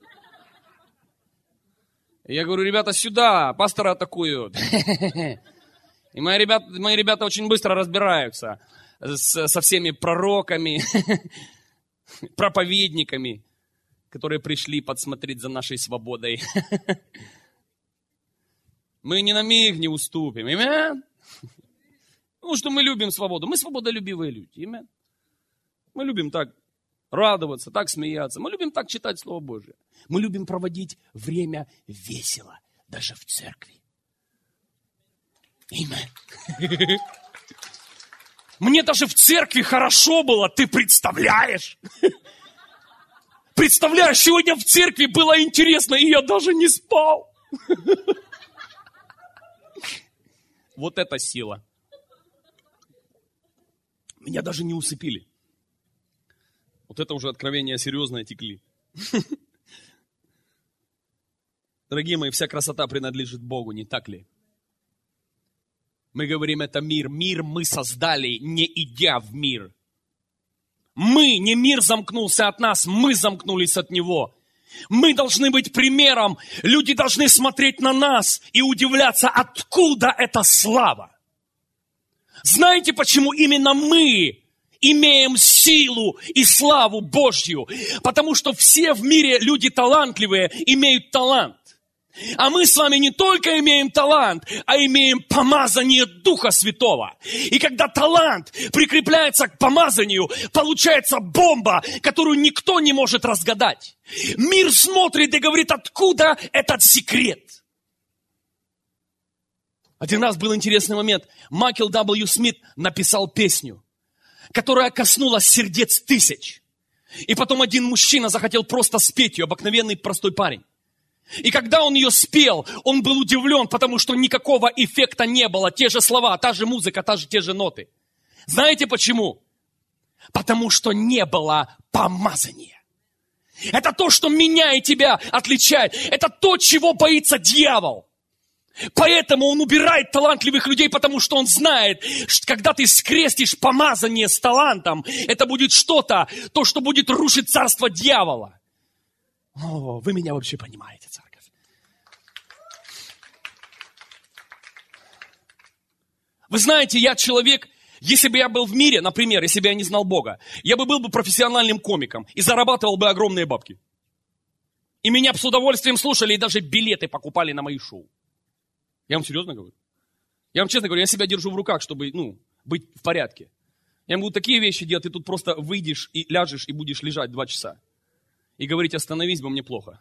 Я говорю, ребята, сюда, пастора атакуют. И мои ребята, мои ребята очень быстро разбираются с, со всеми пророками, проповедниками, которые пришли подсмотреть за нашей свободой. Мы ни на миг не уступим. Амен? Потому что мы любим свободу. Мы свободолюбивые люди. Амен? Мы любим так радоваться, так смеяться. Мы любим так читать Слово Божие. Мы любим проводить время весело, даже в церкви. Амен. Мне даже в церкви хорошо было, ты представляешь? Представляешь, сегодня в церкви было интересно, и я даже не спал. Вот это сила. Меня даже не усыпили. Вот это уже откровения серьезные текли. Дорогие мои, вся красота принадлежит Богу, не так ли? Мы говорим, это мир. Мир мы создали, не идя в мир. Мы, не мир замкнулся от нас, мы замкнулись от него. Мы должны быть примером. Люди должны смотреть на нас и удивляться, откуда эта слава. Знаете, почему именно мы имеем силу и славу Божью? Потому что все в мире люди талантливые имеют талант. А мы с вами не только имеем талант, а имеем помазание Духа Святого. И когда талант прикрепляется к помазанию, получается бомба, которую никто не может разгадать. Мир смотрит и говорит, откуда этот секрет. Один раз был интересный момент. Майкл дабл ю. Смит написал песню, которая коснулась сердец тысяч. И потом один мужчина захотел просто спеть ее, обыкновенный простой парень. И когда он ее спел, он был удивлен, потому что никакого эффекта не было. Те же слова, та же музыка, та же, те же ноты. Знаете почему? Потому что не было помазания. Это то, что меня и тебя отличает. Это то, чего боится дьявол. Поэтому он убирает талантливых людей, потому что он знает, что когда ты скрестишь помазание с талантом, это будет что-то, то, что будет рушить царство дьявола. О, вы меня вообще понимаете, церковь. Вы знаете, я человек, если бы я был в мире, например, если бы я не знал Бога, я бы был бы профессиональным комиком и зарабатывал бы огромные бабки. И меня бы с удовольствием слушали и даже билеты покупали на мои шоу. Я вам серьезно говорю. Я вам честно говорю, я себя держу в руках, чтобы, ну, быть в порядке. Я могу такие вещи делать, ты тут просто выйдешь и ляжешь и будешь лежать два часа. И говорить, остановись, бо мне плохо.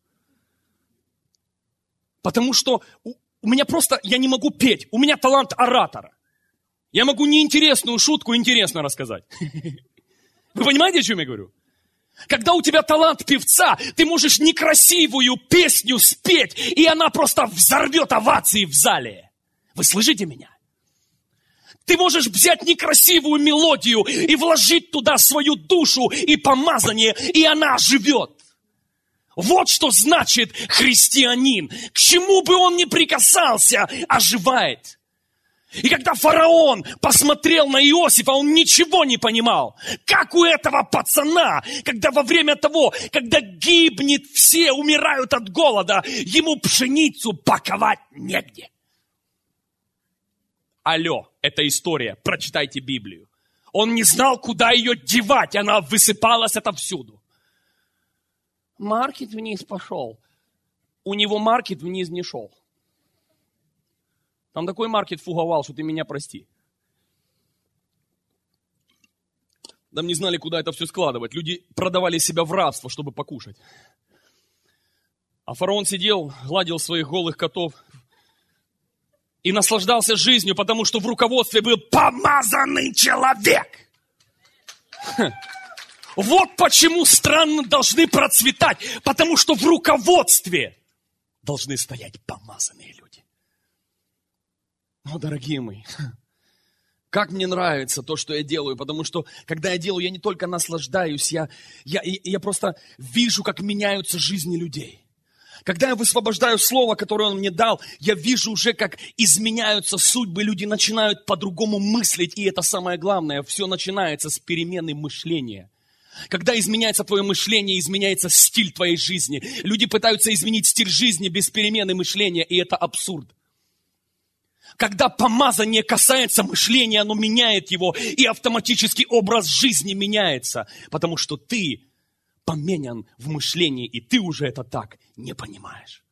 Потому что у, у меня просто, я не могу петь. У меня талант оратора. Я могу неинтересную шутку интересно рассказать. Вы понимаете, о чем я говорю? Когда у тебя талант певца, ты можешь некрасивую песню спеть, и она просто взорвет овации в зале. Вы слышите меня? Ты можешь взять некрасивую мелодию и вложить туда свою душу и помазание, и она оживет. Вот что значит христианин. К чему бы он ни прикасался, оживает. И когда фараон посмотрел на Иосифа, он ничего не понимал. Как у этого пацана, когда во время того, когда гибнет все, умирают от голода, ему пшеницу паковать негде. Алло, это история, прочитайте Библию. Он не знал, куда ее девать, она высыпалась отовсюду. Маркет вниз пошел. У него маркет вниз не шел. Там такой маркет фуговал, что ты меня прости. Там не знали, куда это все складывать. Люди продавали себя в рабство, чтобы покушать. А фараон сидел, гладил своих голых котов и наслаждался жизнью, потому что в руководстве был помазанный человек. Вот почему страны должны процветать, потому что в руководстве должны стоять помазанные люди. О, дорогие мои, как мне нравится то, что я делаю, потому что, когда я делаю, я не только наслаждаюсь, я, я, я просто вижу, как меняются жизни людей. Когда я высвобождаю слово, которое Он мне дал, я вижу уже, как изменяются судьбы, люди начинают по-другому мыслить, и это самое главное, все начинается с перемены мышления. Когда изменяется твое мышление, изменяется стиль твоей жизни. Люди пытаются изменить стиль жизни без перемены мышления, и это абсурд. Когда помазание касается мышления, оно меняет его, и автоматически образ жизни меняется, потому что ты поменян в мышлении, и ты уже это так не понимаешь.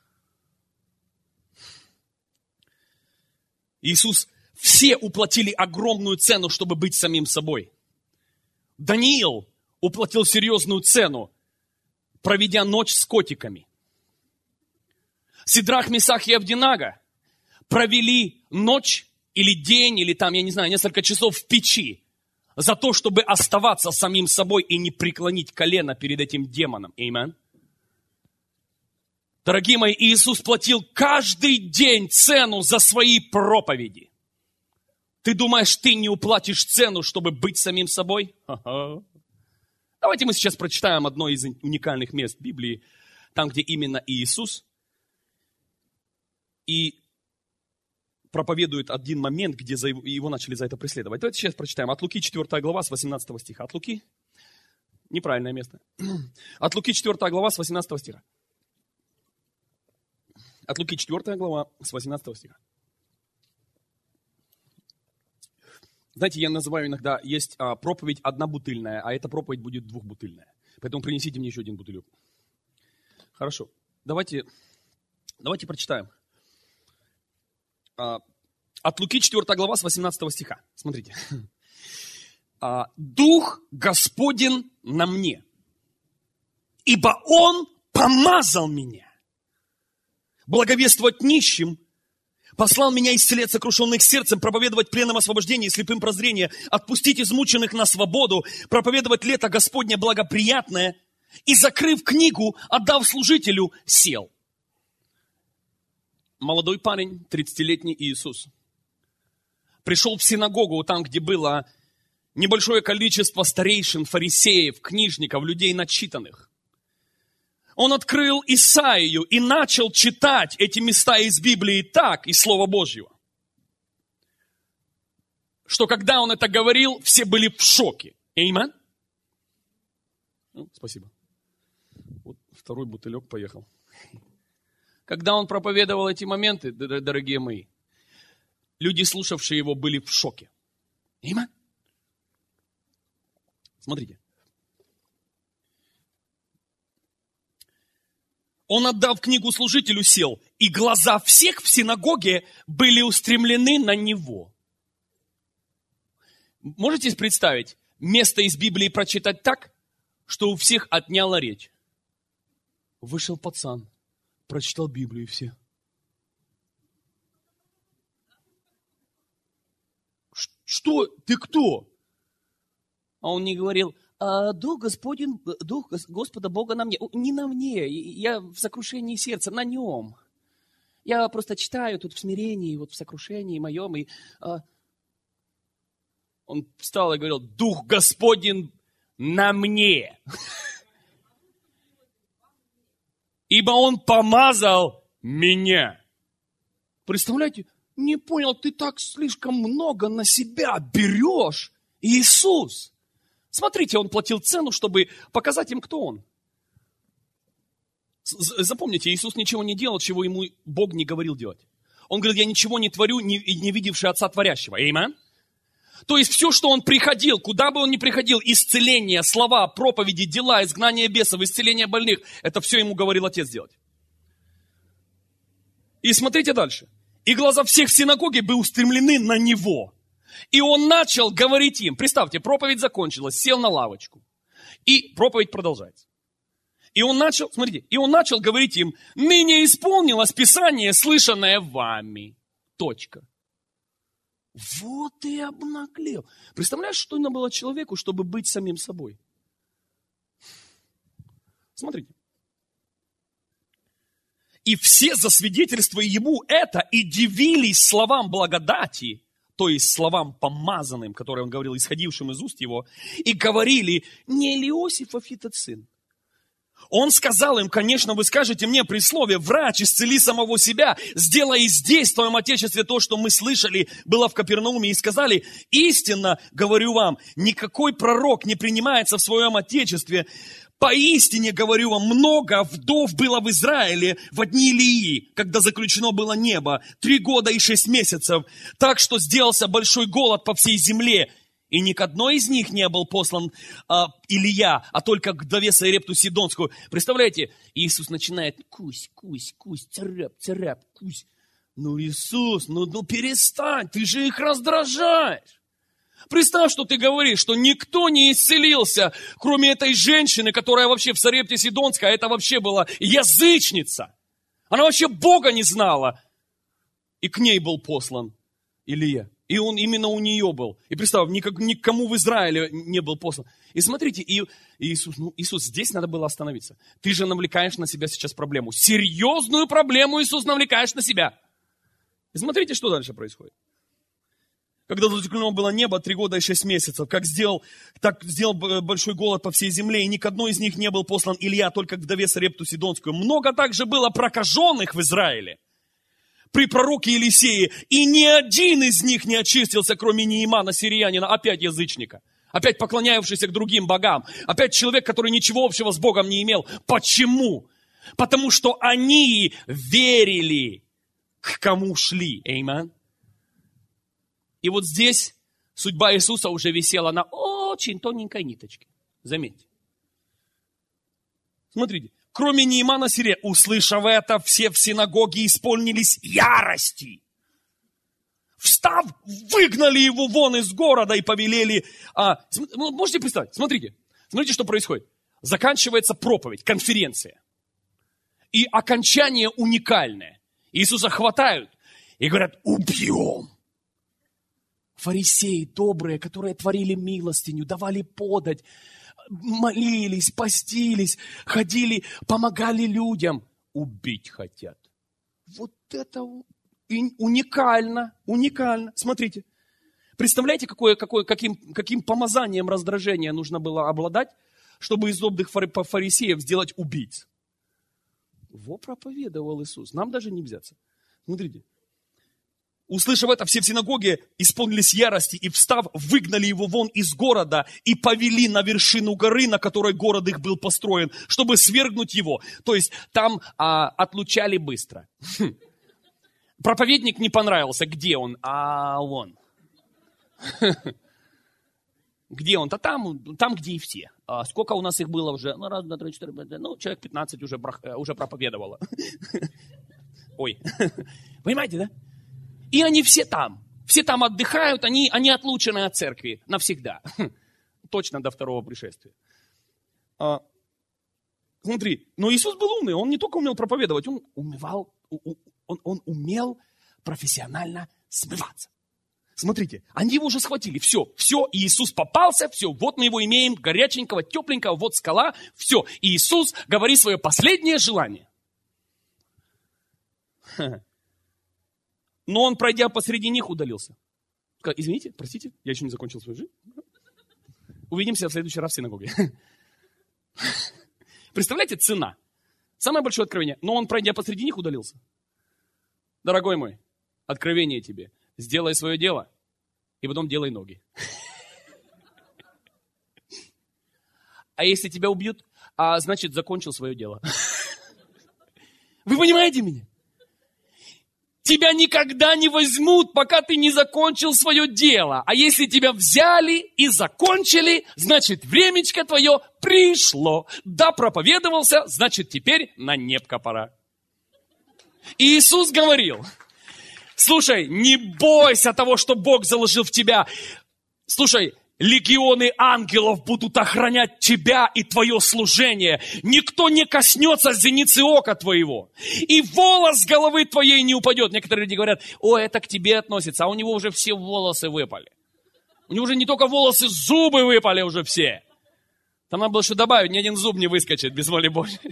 Иисус, все уплатили огромную цену, чтобы быть самим собой. Даниил уплатил серьезную цену, проведя ночь с котиками. Сидрах, Месах и Авденаго провели ночь или день, или там, я не знаю, несколько часов в печи за то, чтобы оставаться самим собой и не преклонить колено перед этим демоном. Аминь. Дорогие мои, Иисус платил каждый день цену за свои проповеди. Ты думаешь, ты не уплатишь цену, чтобы быть самим собой? Ха-ха. Давайте мы сейчас прочитаем одно из уникальных мест Библии, там, где именно Иисус и проповедует один момент, где за его, его начали за это преследовать. Давайте сейчас прочитаем. От Луки четвёртая глава с восемнадцатого стиха. От Луки, неправильное место. От Луки четвёртая глава с восемнадцатого стиха. От Луки четвёртая глава с восемнадцатого стиха. Знаете, я называю иногда, есть а, проповедь однобутыльная, а эта проповедь будет двухбутыльная. Поэтому принесите мне еще один бутылек. Хорошо. Давайте, давайте прочитаем. От Луки четвёртая глава с восемнадцатого стиха. Смотрите. «Дух Господень на мне, ибо Он помазал меня благовествовать нищим, послал меня исцелять сокрушенных сердцем, проповедовать пленным освобождение, слепым прозрение, отпустить измученных на свободу, проповедовать лето Господне благоприятное, и, закрыв книгу, отдав служителю, сел». Молодой парень, тридцатилетний Иисус, пришел в синагогу, там, где было небольшое количество старейшин, фарисеев, книжников, людей начитанных. Он открыл Исаию и начал читать эти места из Библии так, из Слова Божьего, что когда он это говорил, все были в шоке. Аминь. Ну, спасибо. Вот второй бутылек поехал. Когда он проповедовал эти моменты, дорогие мои, люди, слушавшие его, были в шоке. Аминь. Смотрите. Он, отдав книгу служителю, сел, и глаза всех в синагоге были устремлены на него. Можете представить, место из Библии прочитать так, что у всех отняла речь? Вышел пацан. Прочитал Библию, и все. Что? Ты кто? А он не говорил: а, Дух Господень, Дух Господа Бога на мне. Не на мне, я в сокрушении сердца, на нем. Я просто читаю тут в смирении, вот в сокрушении моем. И, а... Он встал и говорил: Дух Господень на мне. Ибо Он помазал меня. Представляете? не понял, ты так слишком много на себя берешь. Иисус. Смотрите, он платил цену, чтобы показать им, кто он. Запомните, Иисус ничего не делал, чего ему Бог не говорил делать. Он говорит, я ничего не творю, не, не видевший Отца Творящего. Аминь. То есть все, что он приходил, куда бы он ни приходил, исцеление, слова, проповеди, дела, изгнание бесов, исцеление больных, это все ему говорил Отец делать. И смотрите дальше. И глаза всех в синагоге были устремлены на него. И он начал говорить им. Представьте, проповедь закончилась, сел на лавочку. И проповедь продолжается. И он начал, смотрите, и он начал говорить им, ныне исполнилось Писание, слышанное вами. Точка. Вот и обнаглел. Представляешь, что надо было человеку, чтобы быть самим собой? Смотрите. И все засвидетельствовали ему это и дивились словам благодати, то есть словам помазанным, которые он говорил, исходившим из уст его, и говорили, не ли Иосифов этот сын? Он сказал им, конечно, вы скажете мне при слове, врач, исцели самого себя, сделай здесь, в твоем отечестве, то, что мы слышали, было в Капернауме, и сказали, истинно, говорю вам, никакой пророк не принимается в своем отечестве. Поистине, говорю вам, много вдов было в Израиле в дни Илии, когда заключено было небо, три года и шесть месяцев, так что сделался большой голод по всей земле. И ни к одной из них не был послан а, Илия, а только к вдове Сарепту Сидонскую. Представляете, Иисус начинает кусь, кусь, кусь, царап, царап, кусь. Ну, Иисус, ну, ну перестань, ты же их раздражаешь. Представь, что ты говоришь, что никто не исцелился, кроме этой женщины, которая вообще в Сарепте Сидонской, а это вообще была язычница. Она вообще Бога не знала. И к ней был послан Илия. И он именно у нее был. И представь, никак, никому в Израиле не был послан. И смотрите, и, и Иисус, ну, Иисус, здесь надо было остановиться. Ты же навлекаешь на себя сейчас проблему. Серьезную проблему Иисус навлекаешь на себя. И смотрите, что дальше происходит. Когда заключено было небо три года и шесть месяцев, как сделал, так сделал большой голод по всей земле, и ни к одной из них не был послан Илья, только к вдове Сарепту Сидонскую. Много также было прокаженных в Израиле при пророке Елисее, и ни один из них не очистился, кроме Неимана, сириянина, опять язычника, опять поклонявшийся к другим богам, опять человек, который ничего общего с Богом не имел. Почему? Потому что они верили, к кому шли. Аминь. И вот здесь судьба Иисуса уже висела на очень тоненькой ниточке. Заметьте. Смотрите. Кроме Неимана сирия, услышав это, все в синагоге исполнились ярости. Встав, выгнали его вон из города и повелели. А, можете представить? Смотрите. Смотрите, что происходит. Заканчивается проповедь, конференция. И окончание уникальное. Иисуса хватают и говорят, убьем. Фарисеи добрые, которые творили милостиню, давали подать, молились, постились, ходили, помогали людям. Убить хотят. Вот это уникально, уникально. Смотрите. Представляете, какое, какое, каким, каким помазанием раздражения нужно было обладать, чтобы из добрых фарисеев сделать убийц? Во проповедовал Иисус. Нам даже не взяться. Смотрите. Услышав это, все в синагоге исполнились ярости и, встав, выгнали его вон из города и повели на вершину горы, на которой город их был построен, чтобы свергнуть его. То есть там а, отлучали быстро. Хм. Проповедник не понравился. Где он? А вон. Где он-то? Там, там, где и все. А сколько у нас их было уже? Ну, раз, два, три, четыре, пять, ну, человек пятнадцать уже, уже проповедовало. Ой. Понимаете, да? И они все там. Все там отдыхают, они, они отлучены от церкви навсегда. Точно до второго пришествия. А, смотри, но Иисус был умный, он не только умел проповедовать, он умевал, он, он умел профессионально смываться. Смотрите, они его уже схватили, все, все, Иисус попался, все, вот мы его имеем, горяченького, тепленького, вот скала, все. И Иисус говорит свое последнее желание. Но он, пройдя посреди них, удалился. Сказал, извините, простите, я еще не закончил свою жизнь. Увидимся в следующий раз в синагоге. Представляете, цена. Самое большое откровение. Но он, пройдя посреди них, удалился. Дорогой мой, Откровение тебе. Сделай свое дело, и потом делай ноги. А если тебя убьют, а значит, закончил свое дело. Вы понимаете меня? Тебя никогда не возьмут, пока ты не закончил свое дело. А если тебя взяли и закончили, значит, времечко твое пришло. Да, проповедовался, значит, теперь на небко пора. И Иисус говорил, слушай, не бойся того, что Бог заложил в тебя. Слушай, легионы ангелов будут охранять тебя и твое служение. Никто не коснется зеницы ока твоего. И волос с головы твоей не упадет. Некоторые люди говорят, о, это к тебе относится, а у него уже все волосы выпали. У него уже не только волосы, зубы выпали уже все. Там надо было еще добавить, ни один зуб не выскочит без воли Божьей.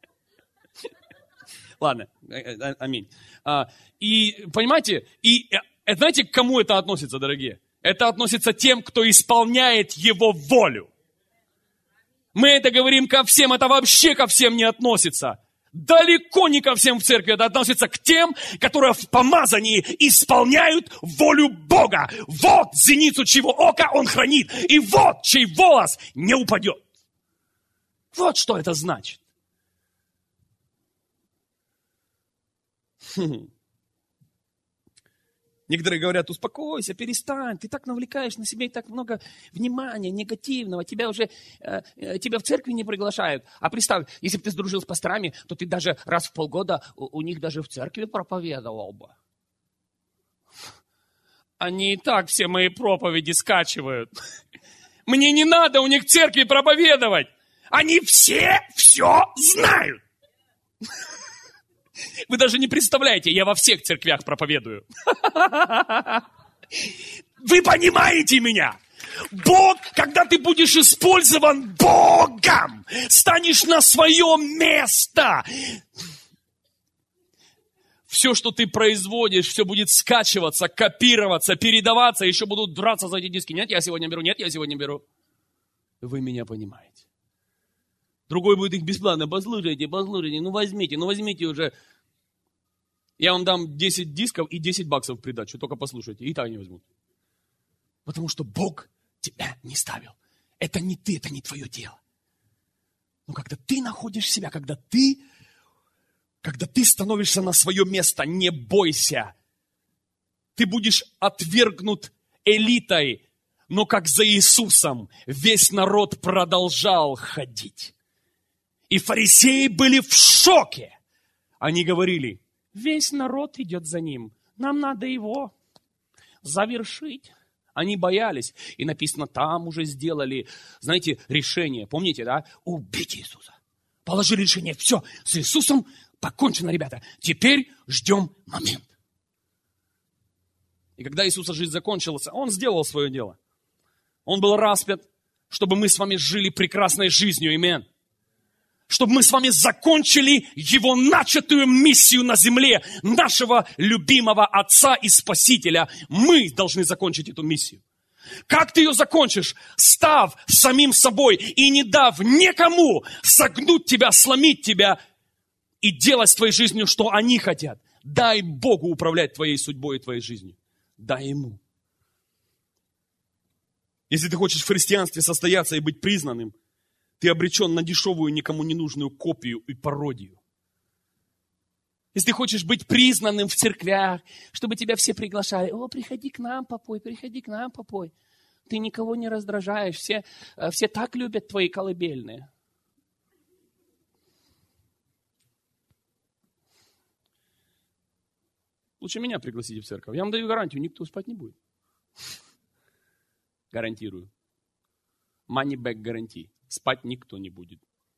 Ладно, аминь. И понимаете, и знаете, к кому это относится, дорогие? Это относится тем, кто исполняет Его волю. Мы это говорим ко всем, это вообще ко всем не относится. Далеко не ко всем в церкви, это относится к тем, которые в помазании исполняют волю Бога. Вот зеницу чьего ока Он хранит, и вот чей волос не упадет. Вот что это значит. Хм. Некоторые говорят, успокойся, перестань, ты так навлекаешь на себя и так много внимания негативного, тебя уже, э, тебя в церкви не приглашают. А представь, если бы ты сдружил с пасторами, то ты даже раз в полгода у, у них даже в церкви проповедовал бы. Они и так все мои проповеди скачивают. Мне не надо у них в церкви проповедовать. Они все все знают. Вы даже не представляете, я во всех церквях проповедую. Вы понимаете меня? Бог, когда ты будешь использован Богом, станешь на свое место. Все, что ты производишь, все будет скачиваться, копироваться, передаваться, еще будут драться за эти диски. Нет, я сегодня беру, нет, я сегодня беру. Вы меня понимаете. Другой будет их бесплатно. Послушайте, послушайте, ну возьмите, ну возьмите уже. Я вам дам десять дисков и десять баксов в придачу, только послушайте. И так не возьмут. Потому что Бог тебя не ставил. Это не ты, это не твое дело. Но когда ты находишь себя, когда ты, когда ты становишься на свое место, не бойся. Ты будешь отвергнут элитой, но как за Иисусом весь народ продолжал ходить. И фарисеи были в шоке. Они говорили, весь народ идет за ним. Нам надо его завершить. Они боялись. И написано, там уже сделали, знаете, решение. Помните, да? Убить Иисуса. Положили решение. Все, с Иисусом покончено, ребята. Теперь ждем момент. И когда Иисуса жизнь закончилась, Он сделал свое дело. Он был распят, чтобы мы с вами жили прекрасной жизнью. Аминь. Чтобы мы с вами закончили Его начатую миссию на земле, нашего любимого Отца и Спасителя. Мы должны закончить эту миссию. Как ты ее закончишь? Став самим собой и не дав никому согнуть тебя, сломить тебя и делать с твоей жизнью, что они хотят. Дай Богу управлять твоей судьбой и твоей жизнью. Дай Ему. Если ты хочешь в христианстве состояться и быть признанным, ты обречен на дешевую, никому не нужную копию и пародию. Если ты хочешь быть признанным в церквях, чтобы тебя все приглашали, о, приходи к нам, попой, приходи к нам, попой. Ты никого не раздражаешь, все, все так любят твои колыбельные. Лучше меня пригласите в церковь. Я вам даю гарантию, никто спать не будет. Гарантирую. Money back гарантии. Спать никто не будет.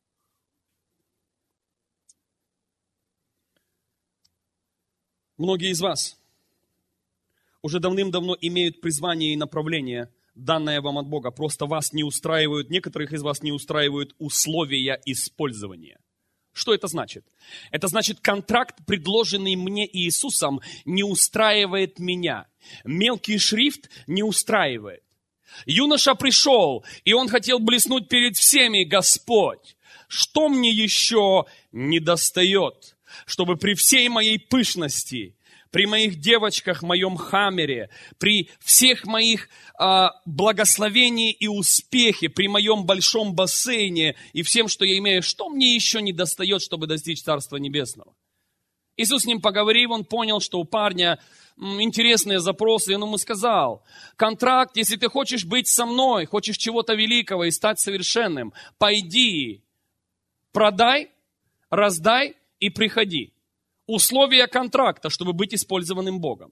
Многие из вас уже давным-давно имеют призвание и направление, данное вам от Бога. Просто вас не устраивают, некоторых из вас не устраивают условия использования. Что это значит? Это значит, контракт, предложенный мне Иисусом, не устраивает меня. Мелкий шрифт не устраивает. Юноша пришел, и он хотел блеснуть перед всеми: Господь, что мне еще недостает, чтобы при всей моей пышности при моих девочках, в моем хаммере, при всех моих э, благословении и успехе, при моем большом бассейне и всем, что я имею, что мне еще не достает, чтобы достичь Царства Небесного? Иисус с ним поговорил, он понял, что у парня м, интересные запросы, и он ему сказал: контракт, если ты хочешь быть со мной, хочешь чего-то великого и стать совершенным, пойди, продай, раздай и приходи. Условия контракта, чтобы быть использованным Богом.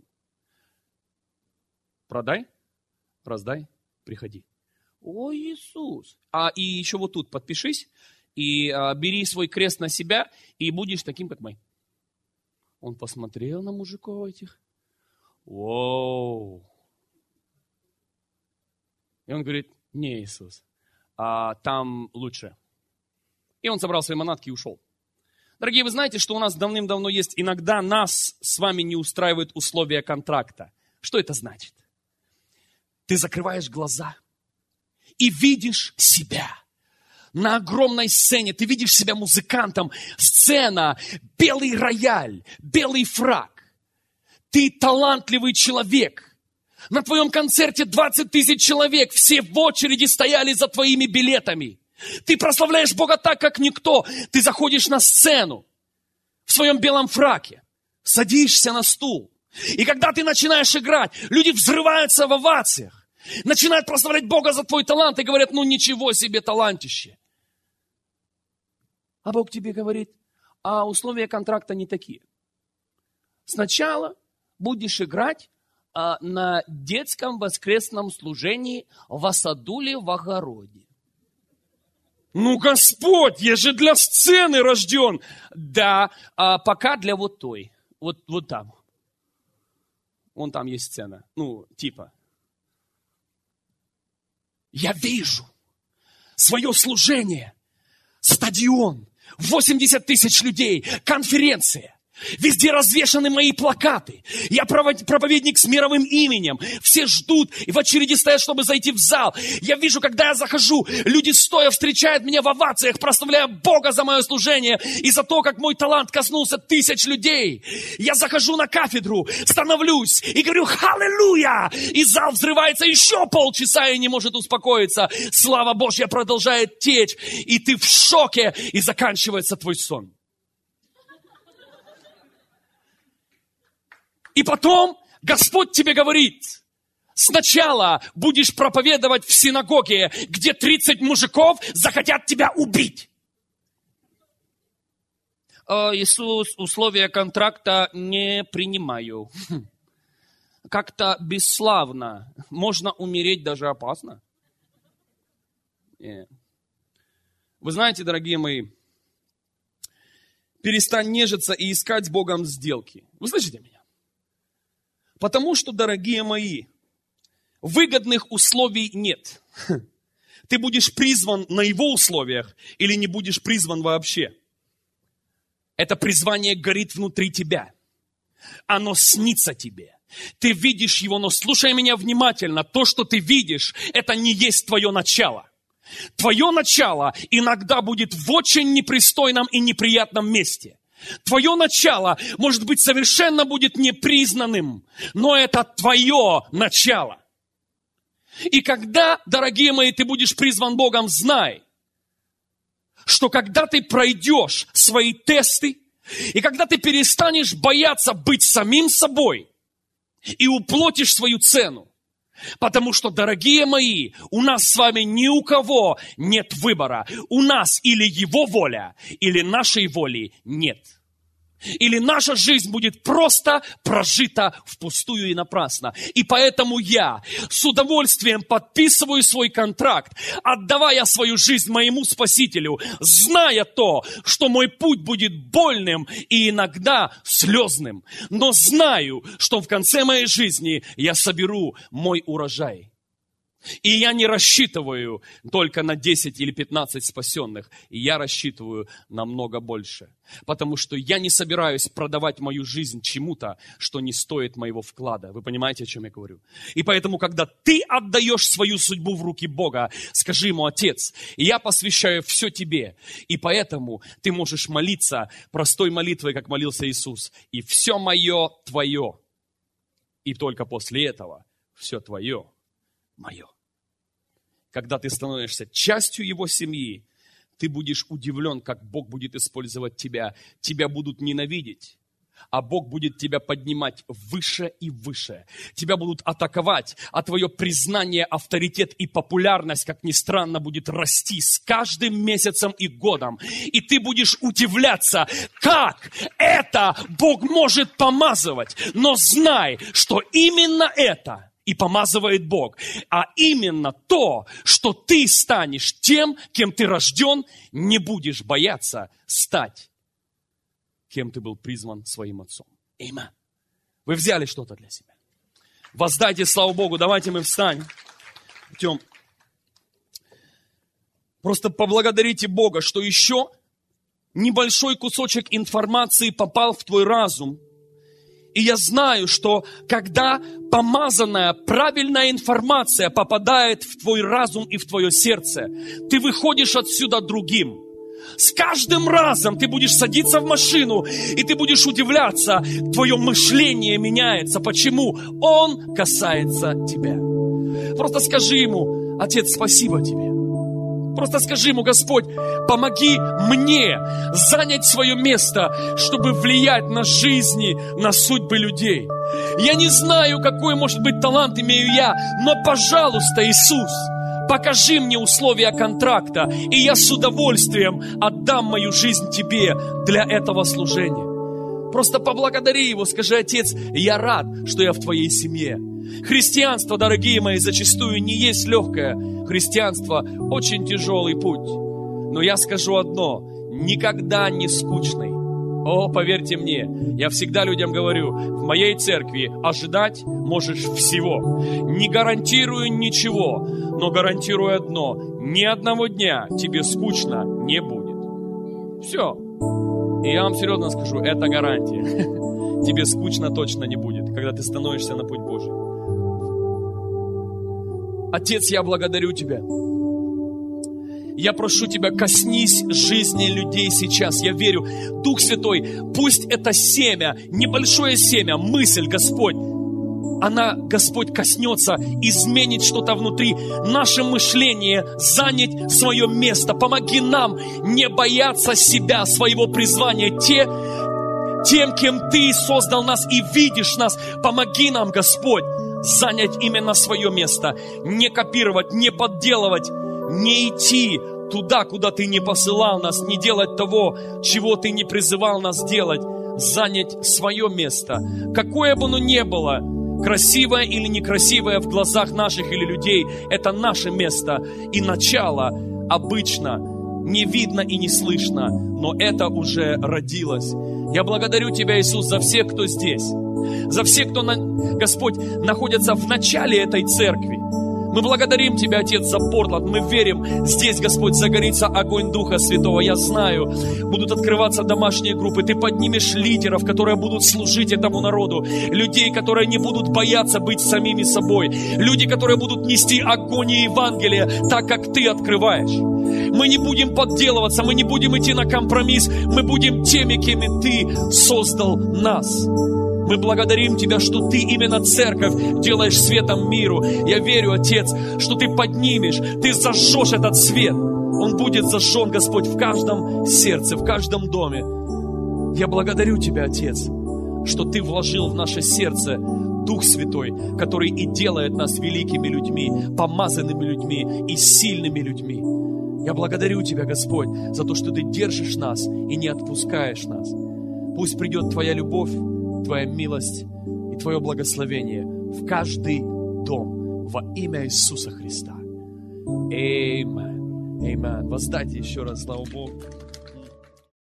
Продай, раздай, приходи. О, Иисус! А и еще вот тут подпишись, и а, бери свой крест на себя, и будешь таким, как мы. Он посмотрел на мужиков этих. Воу! И он говорит: не, Иисус, а там лучше. И он собрал свои манатки и ушел. Дорогие, вы знаете, что у нас давным-давно есть, иногда нас с вами не устраивают условия контракта. Что это значит? Ты закрываешь глаза и видишь себя на огромной сцене. Ты видишь себя музыкантом. Сцена, белый рояль, белый фрак. Ты талантливый человек. На твоем концерте двадцать тысяч человек. Все в очереди стояли за твоими билетами. Ты прославляешь Бога так, как никто. Ты заходишь на сцену в своем белом фраке, садишься на стул. И когда ты начинаешь играть, люди взрываются в овациях, начинают прославлять Бога за твой талант и говорят: ну ничего себе талантище. А Бог тебе говорит: а условия контракта не такие. Сначала будешь играть а, на детском воскресном служении в Асадуле в огороде. Ну, Господь, я же для сцены рожден. Да, а пока для вот той. Вот, вот там. Вон там есть сцена. Ну, типа. Я вижу свое служение. Стадион. восемьдесят тысяч людей. Конференция. Везде развешаны мои плакаты. Я проповедник с мировым именем. Все ждут и в очереди стоят, чтобы зайти в зал. Я вижу, когда я захожу, люди стоя встречают меня в овациях, прославляя Бога за мое служение и за то, как мой талант коснулся тысяч людей. Я захожу на кафедру, становлюсь и говорю: «Халлелуя!» И зал взрывается еще полчаса и не может успокоиться. Слава Божья продолжает течь, и ты в шоке, и заканчивается твой сон. И потом Господь тебе говорит: сначала будешь проповедовать в синагоге, где тридцать мужиков захотят тебя убить. Иисус, условия контракта не принимаю. Как-то бесславно. Можно умереть даже опасно. Вы знаете, дорогие мои, перестань нежиться и искать с Богом сделки. Вы слышите меня? Потому что, дорогие мои, выгодных условий нет. Ты будешь призван на его условиях или не будешь призван вообще. Это призвание горит внутри тебя. Оно снится тебе. Ты видишь его, но слушай меня внимательно. То, что ты видишь, это не есть твое начало. Твое начало иногда будет в очень непристойном и неприятном месте. Твое начало, может быть, совершенно будет непризнанным, но это твое начало. И когда, дорогие мои, ты будешь призван Богом, знай, что когда ты пройдешь свои тесты, и когда ты перестанешь бояться быть самим собой и уплотишь свою цену, потому что, дорогие мои, у нас с вами ни у кого нет выбора. У нас или его воля, или нашей воли нет. Или наша жизнь будет просто прожита впустую и напрасно. И поэтому я с удовольствием подписываю свой контракт, отдавая свою жизнь моему Спасителю, зная то, что мой путь будет больным и иногда слезным. Но знаю, что в конце моей жизни я соберу мой урожай. И я не рассчитываю только на десять или пятнадцать спасенных. И я рассчитываю намного больше. Потому что я не собираюсь продавать мою жизнь чему-то, что не стоит моего вклада. Вы понимаете, о чем я говорю? И поэтому, когда ты отдаешь свою судьбу в руки Бога, скажи ему: Отец, я посвящаю все тебе. И поэтому ты можешь молиться простой молитвой, как молился Иисус. И все мое твое. И только после этого все твое мое. Когда ты становишься частью его семьи, ты будешь удивлен, как Бог будет использовать тебя. Тебя будут ненавидеть, а Бог будет тебя поднимать выше и выше. Тебя будут атаковать, а твое признание, авторитет и популярность, как ни странно, будет расти с каждым месяцем и годом. И ты будешь удивляться, как это Бог может помазывать. Но знай, что именно это и помазывает Бог, а именно то, что ты станешь тем, кем ты рожден, не будешь бояться стать, кем ты был призван своим отцом. Аминь. Вы взяли что-то для себя. Воздайте славу Богу. Давайте мы встанем. Идем. Просто поблагодарите Бога, что еще небольшой кусочек информации попал в твой разум. И я знаю, что когда помазанная, правильная информация попадает в твой разум и в твое сердце, ты выходишь отсюда другим. С каждым разом ты будешь садиться в машину, и ты будешь удивляться, твое мышление меняется. Почему? Он касается тебя. Просто скажи ему: Отец, спасибо тебе. Просто скажи ему: Господь, помоги мне занять свое место, чтобы влиять на жизни, на судьбы людей. Я не знаю, какой, может быть, талант имею я, но, пожалуйста, Иисус, покажи мне условия контракта, и я с удовольствием отдам мою жизнь Тебе для этого служения. Просто поблагодари Его, скажи: Отец, я рад, что я в Твоей семье. Христианство, дорогие мои, зачастую не есть легкое. Христианство очень тяжелый путь. Но я скажу одно: никогда не скучный. О, поверьте мне, я всегда людям говорю: в моей церкви ожидать можешь всего. Не гарантирую ничего, но гарантирую одно: ни одного дня тебе скучно не будет. Все. И я вам серьезно скажу, это гарантия. Тебе скучно точно не будет, когда ты становишься на путь Божий. Отец, я благодарю Тебя. Я прошу Тебя, коснись жизни людей сейчас. Я верю, Дух Святой, пусть это семя, небольшое семя, мысль, Господь, она, Господь, коснется, изменит что-то внутри. Наше мышление, занять свое место. Помоги нам не бояться себя, своего призвания. Те, тем, кем Ты создал нас и видишь нас, помоги нам, Господь, занять именно свое место. Не копировать, не подделывать, не идти туда, куда Ты не посылал нас, не делать того, чего Ты не призывал нас делать. Занять свое место. Какое бы оно ни было, красивое или некрасивое в глазах наших или людей, это наше место. И начало обычно не видно и не слышно, но это уже родилось. Я благодарю Тебя, Иисус, за всех, кто здесь, за всех, кто, Господь, находится в начале этой церкви. Мы благодарим Тебя, Отец, за Портланд. Мы верим, здесь, Господь, загорится огонь Духа Святого. Я знаю, будут открываться домашние группы. Ты поднимешь лидеров, которые будут служить этому народу. Людей, которые не будут бояться быть самими собой. Люди, которые будут нести огонь и Евангелие, так как Ты открываешь. Мы не будем подделываться, мы не будем идти на компромисс. Мы будем теми, кем Ты создал нас. Мы благодарим Тебя, что Ты именно церковь делаешь светом миру. Я верю, Отец, что Ты поднимешь, Ты зажжешь этот свет. Он будет зажжен, Господь, в каждом сердце, в каждом доме. Я благодарю Тебя, Отец, что Ты вложил в наше сердце Дух Святой, который и делает нас великими людьми, помазанными людьми и сильными людьми. Я благодарю Тебя, Господь, за то, что Ты держишь нас и не отпускаешь нас. Пусть придет Твоя любовь, Твоя милость и Твое благословение в каждый дом во имя Иисуса Христа. Аминь. Аминь. Воздайте еще раз славу Богу.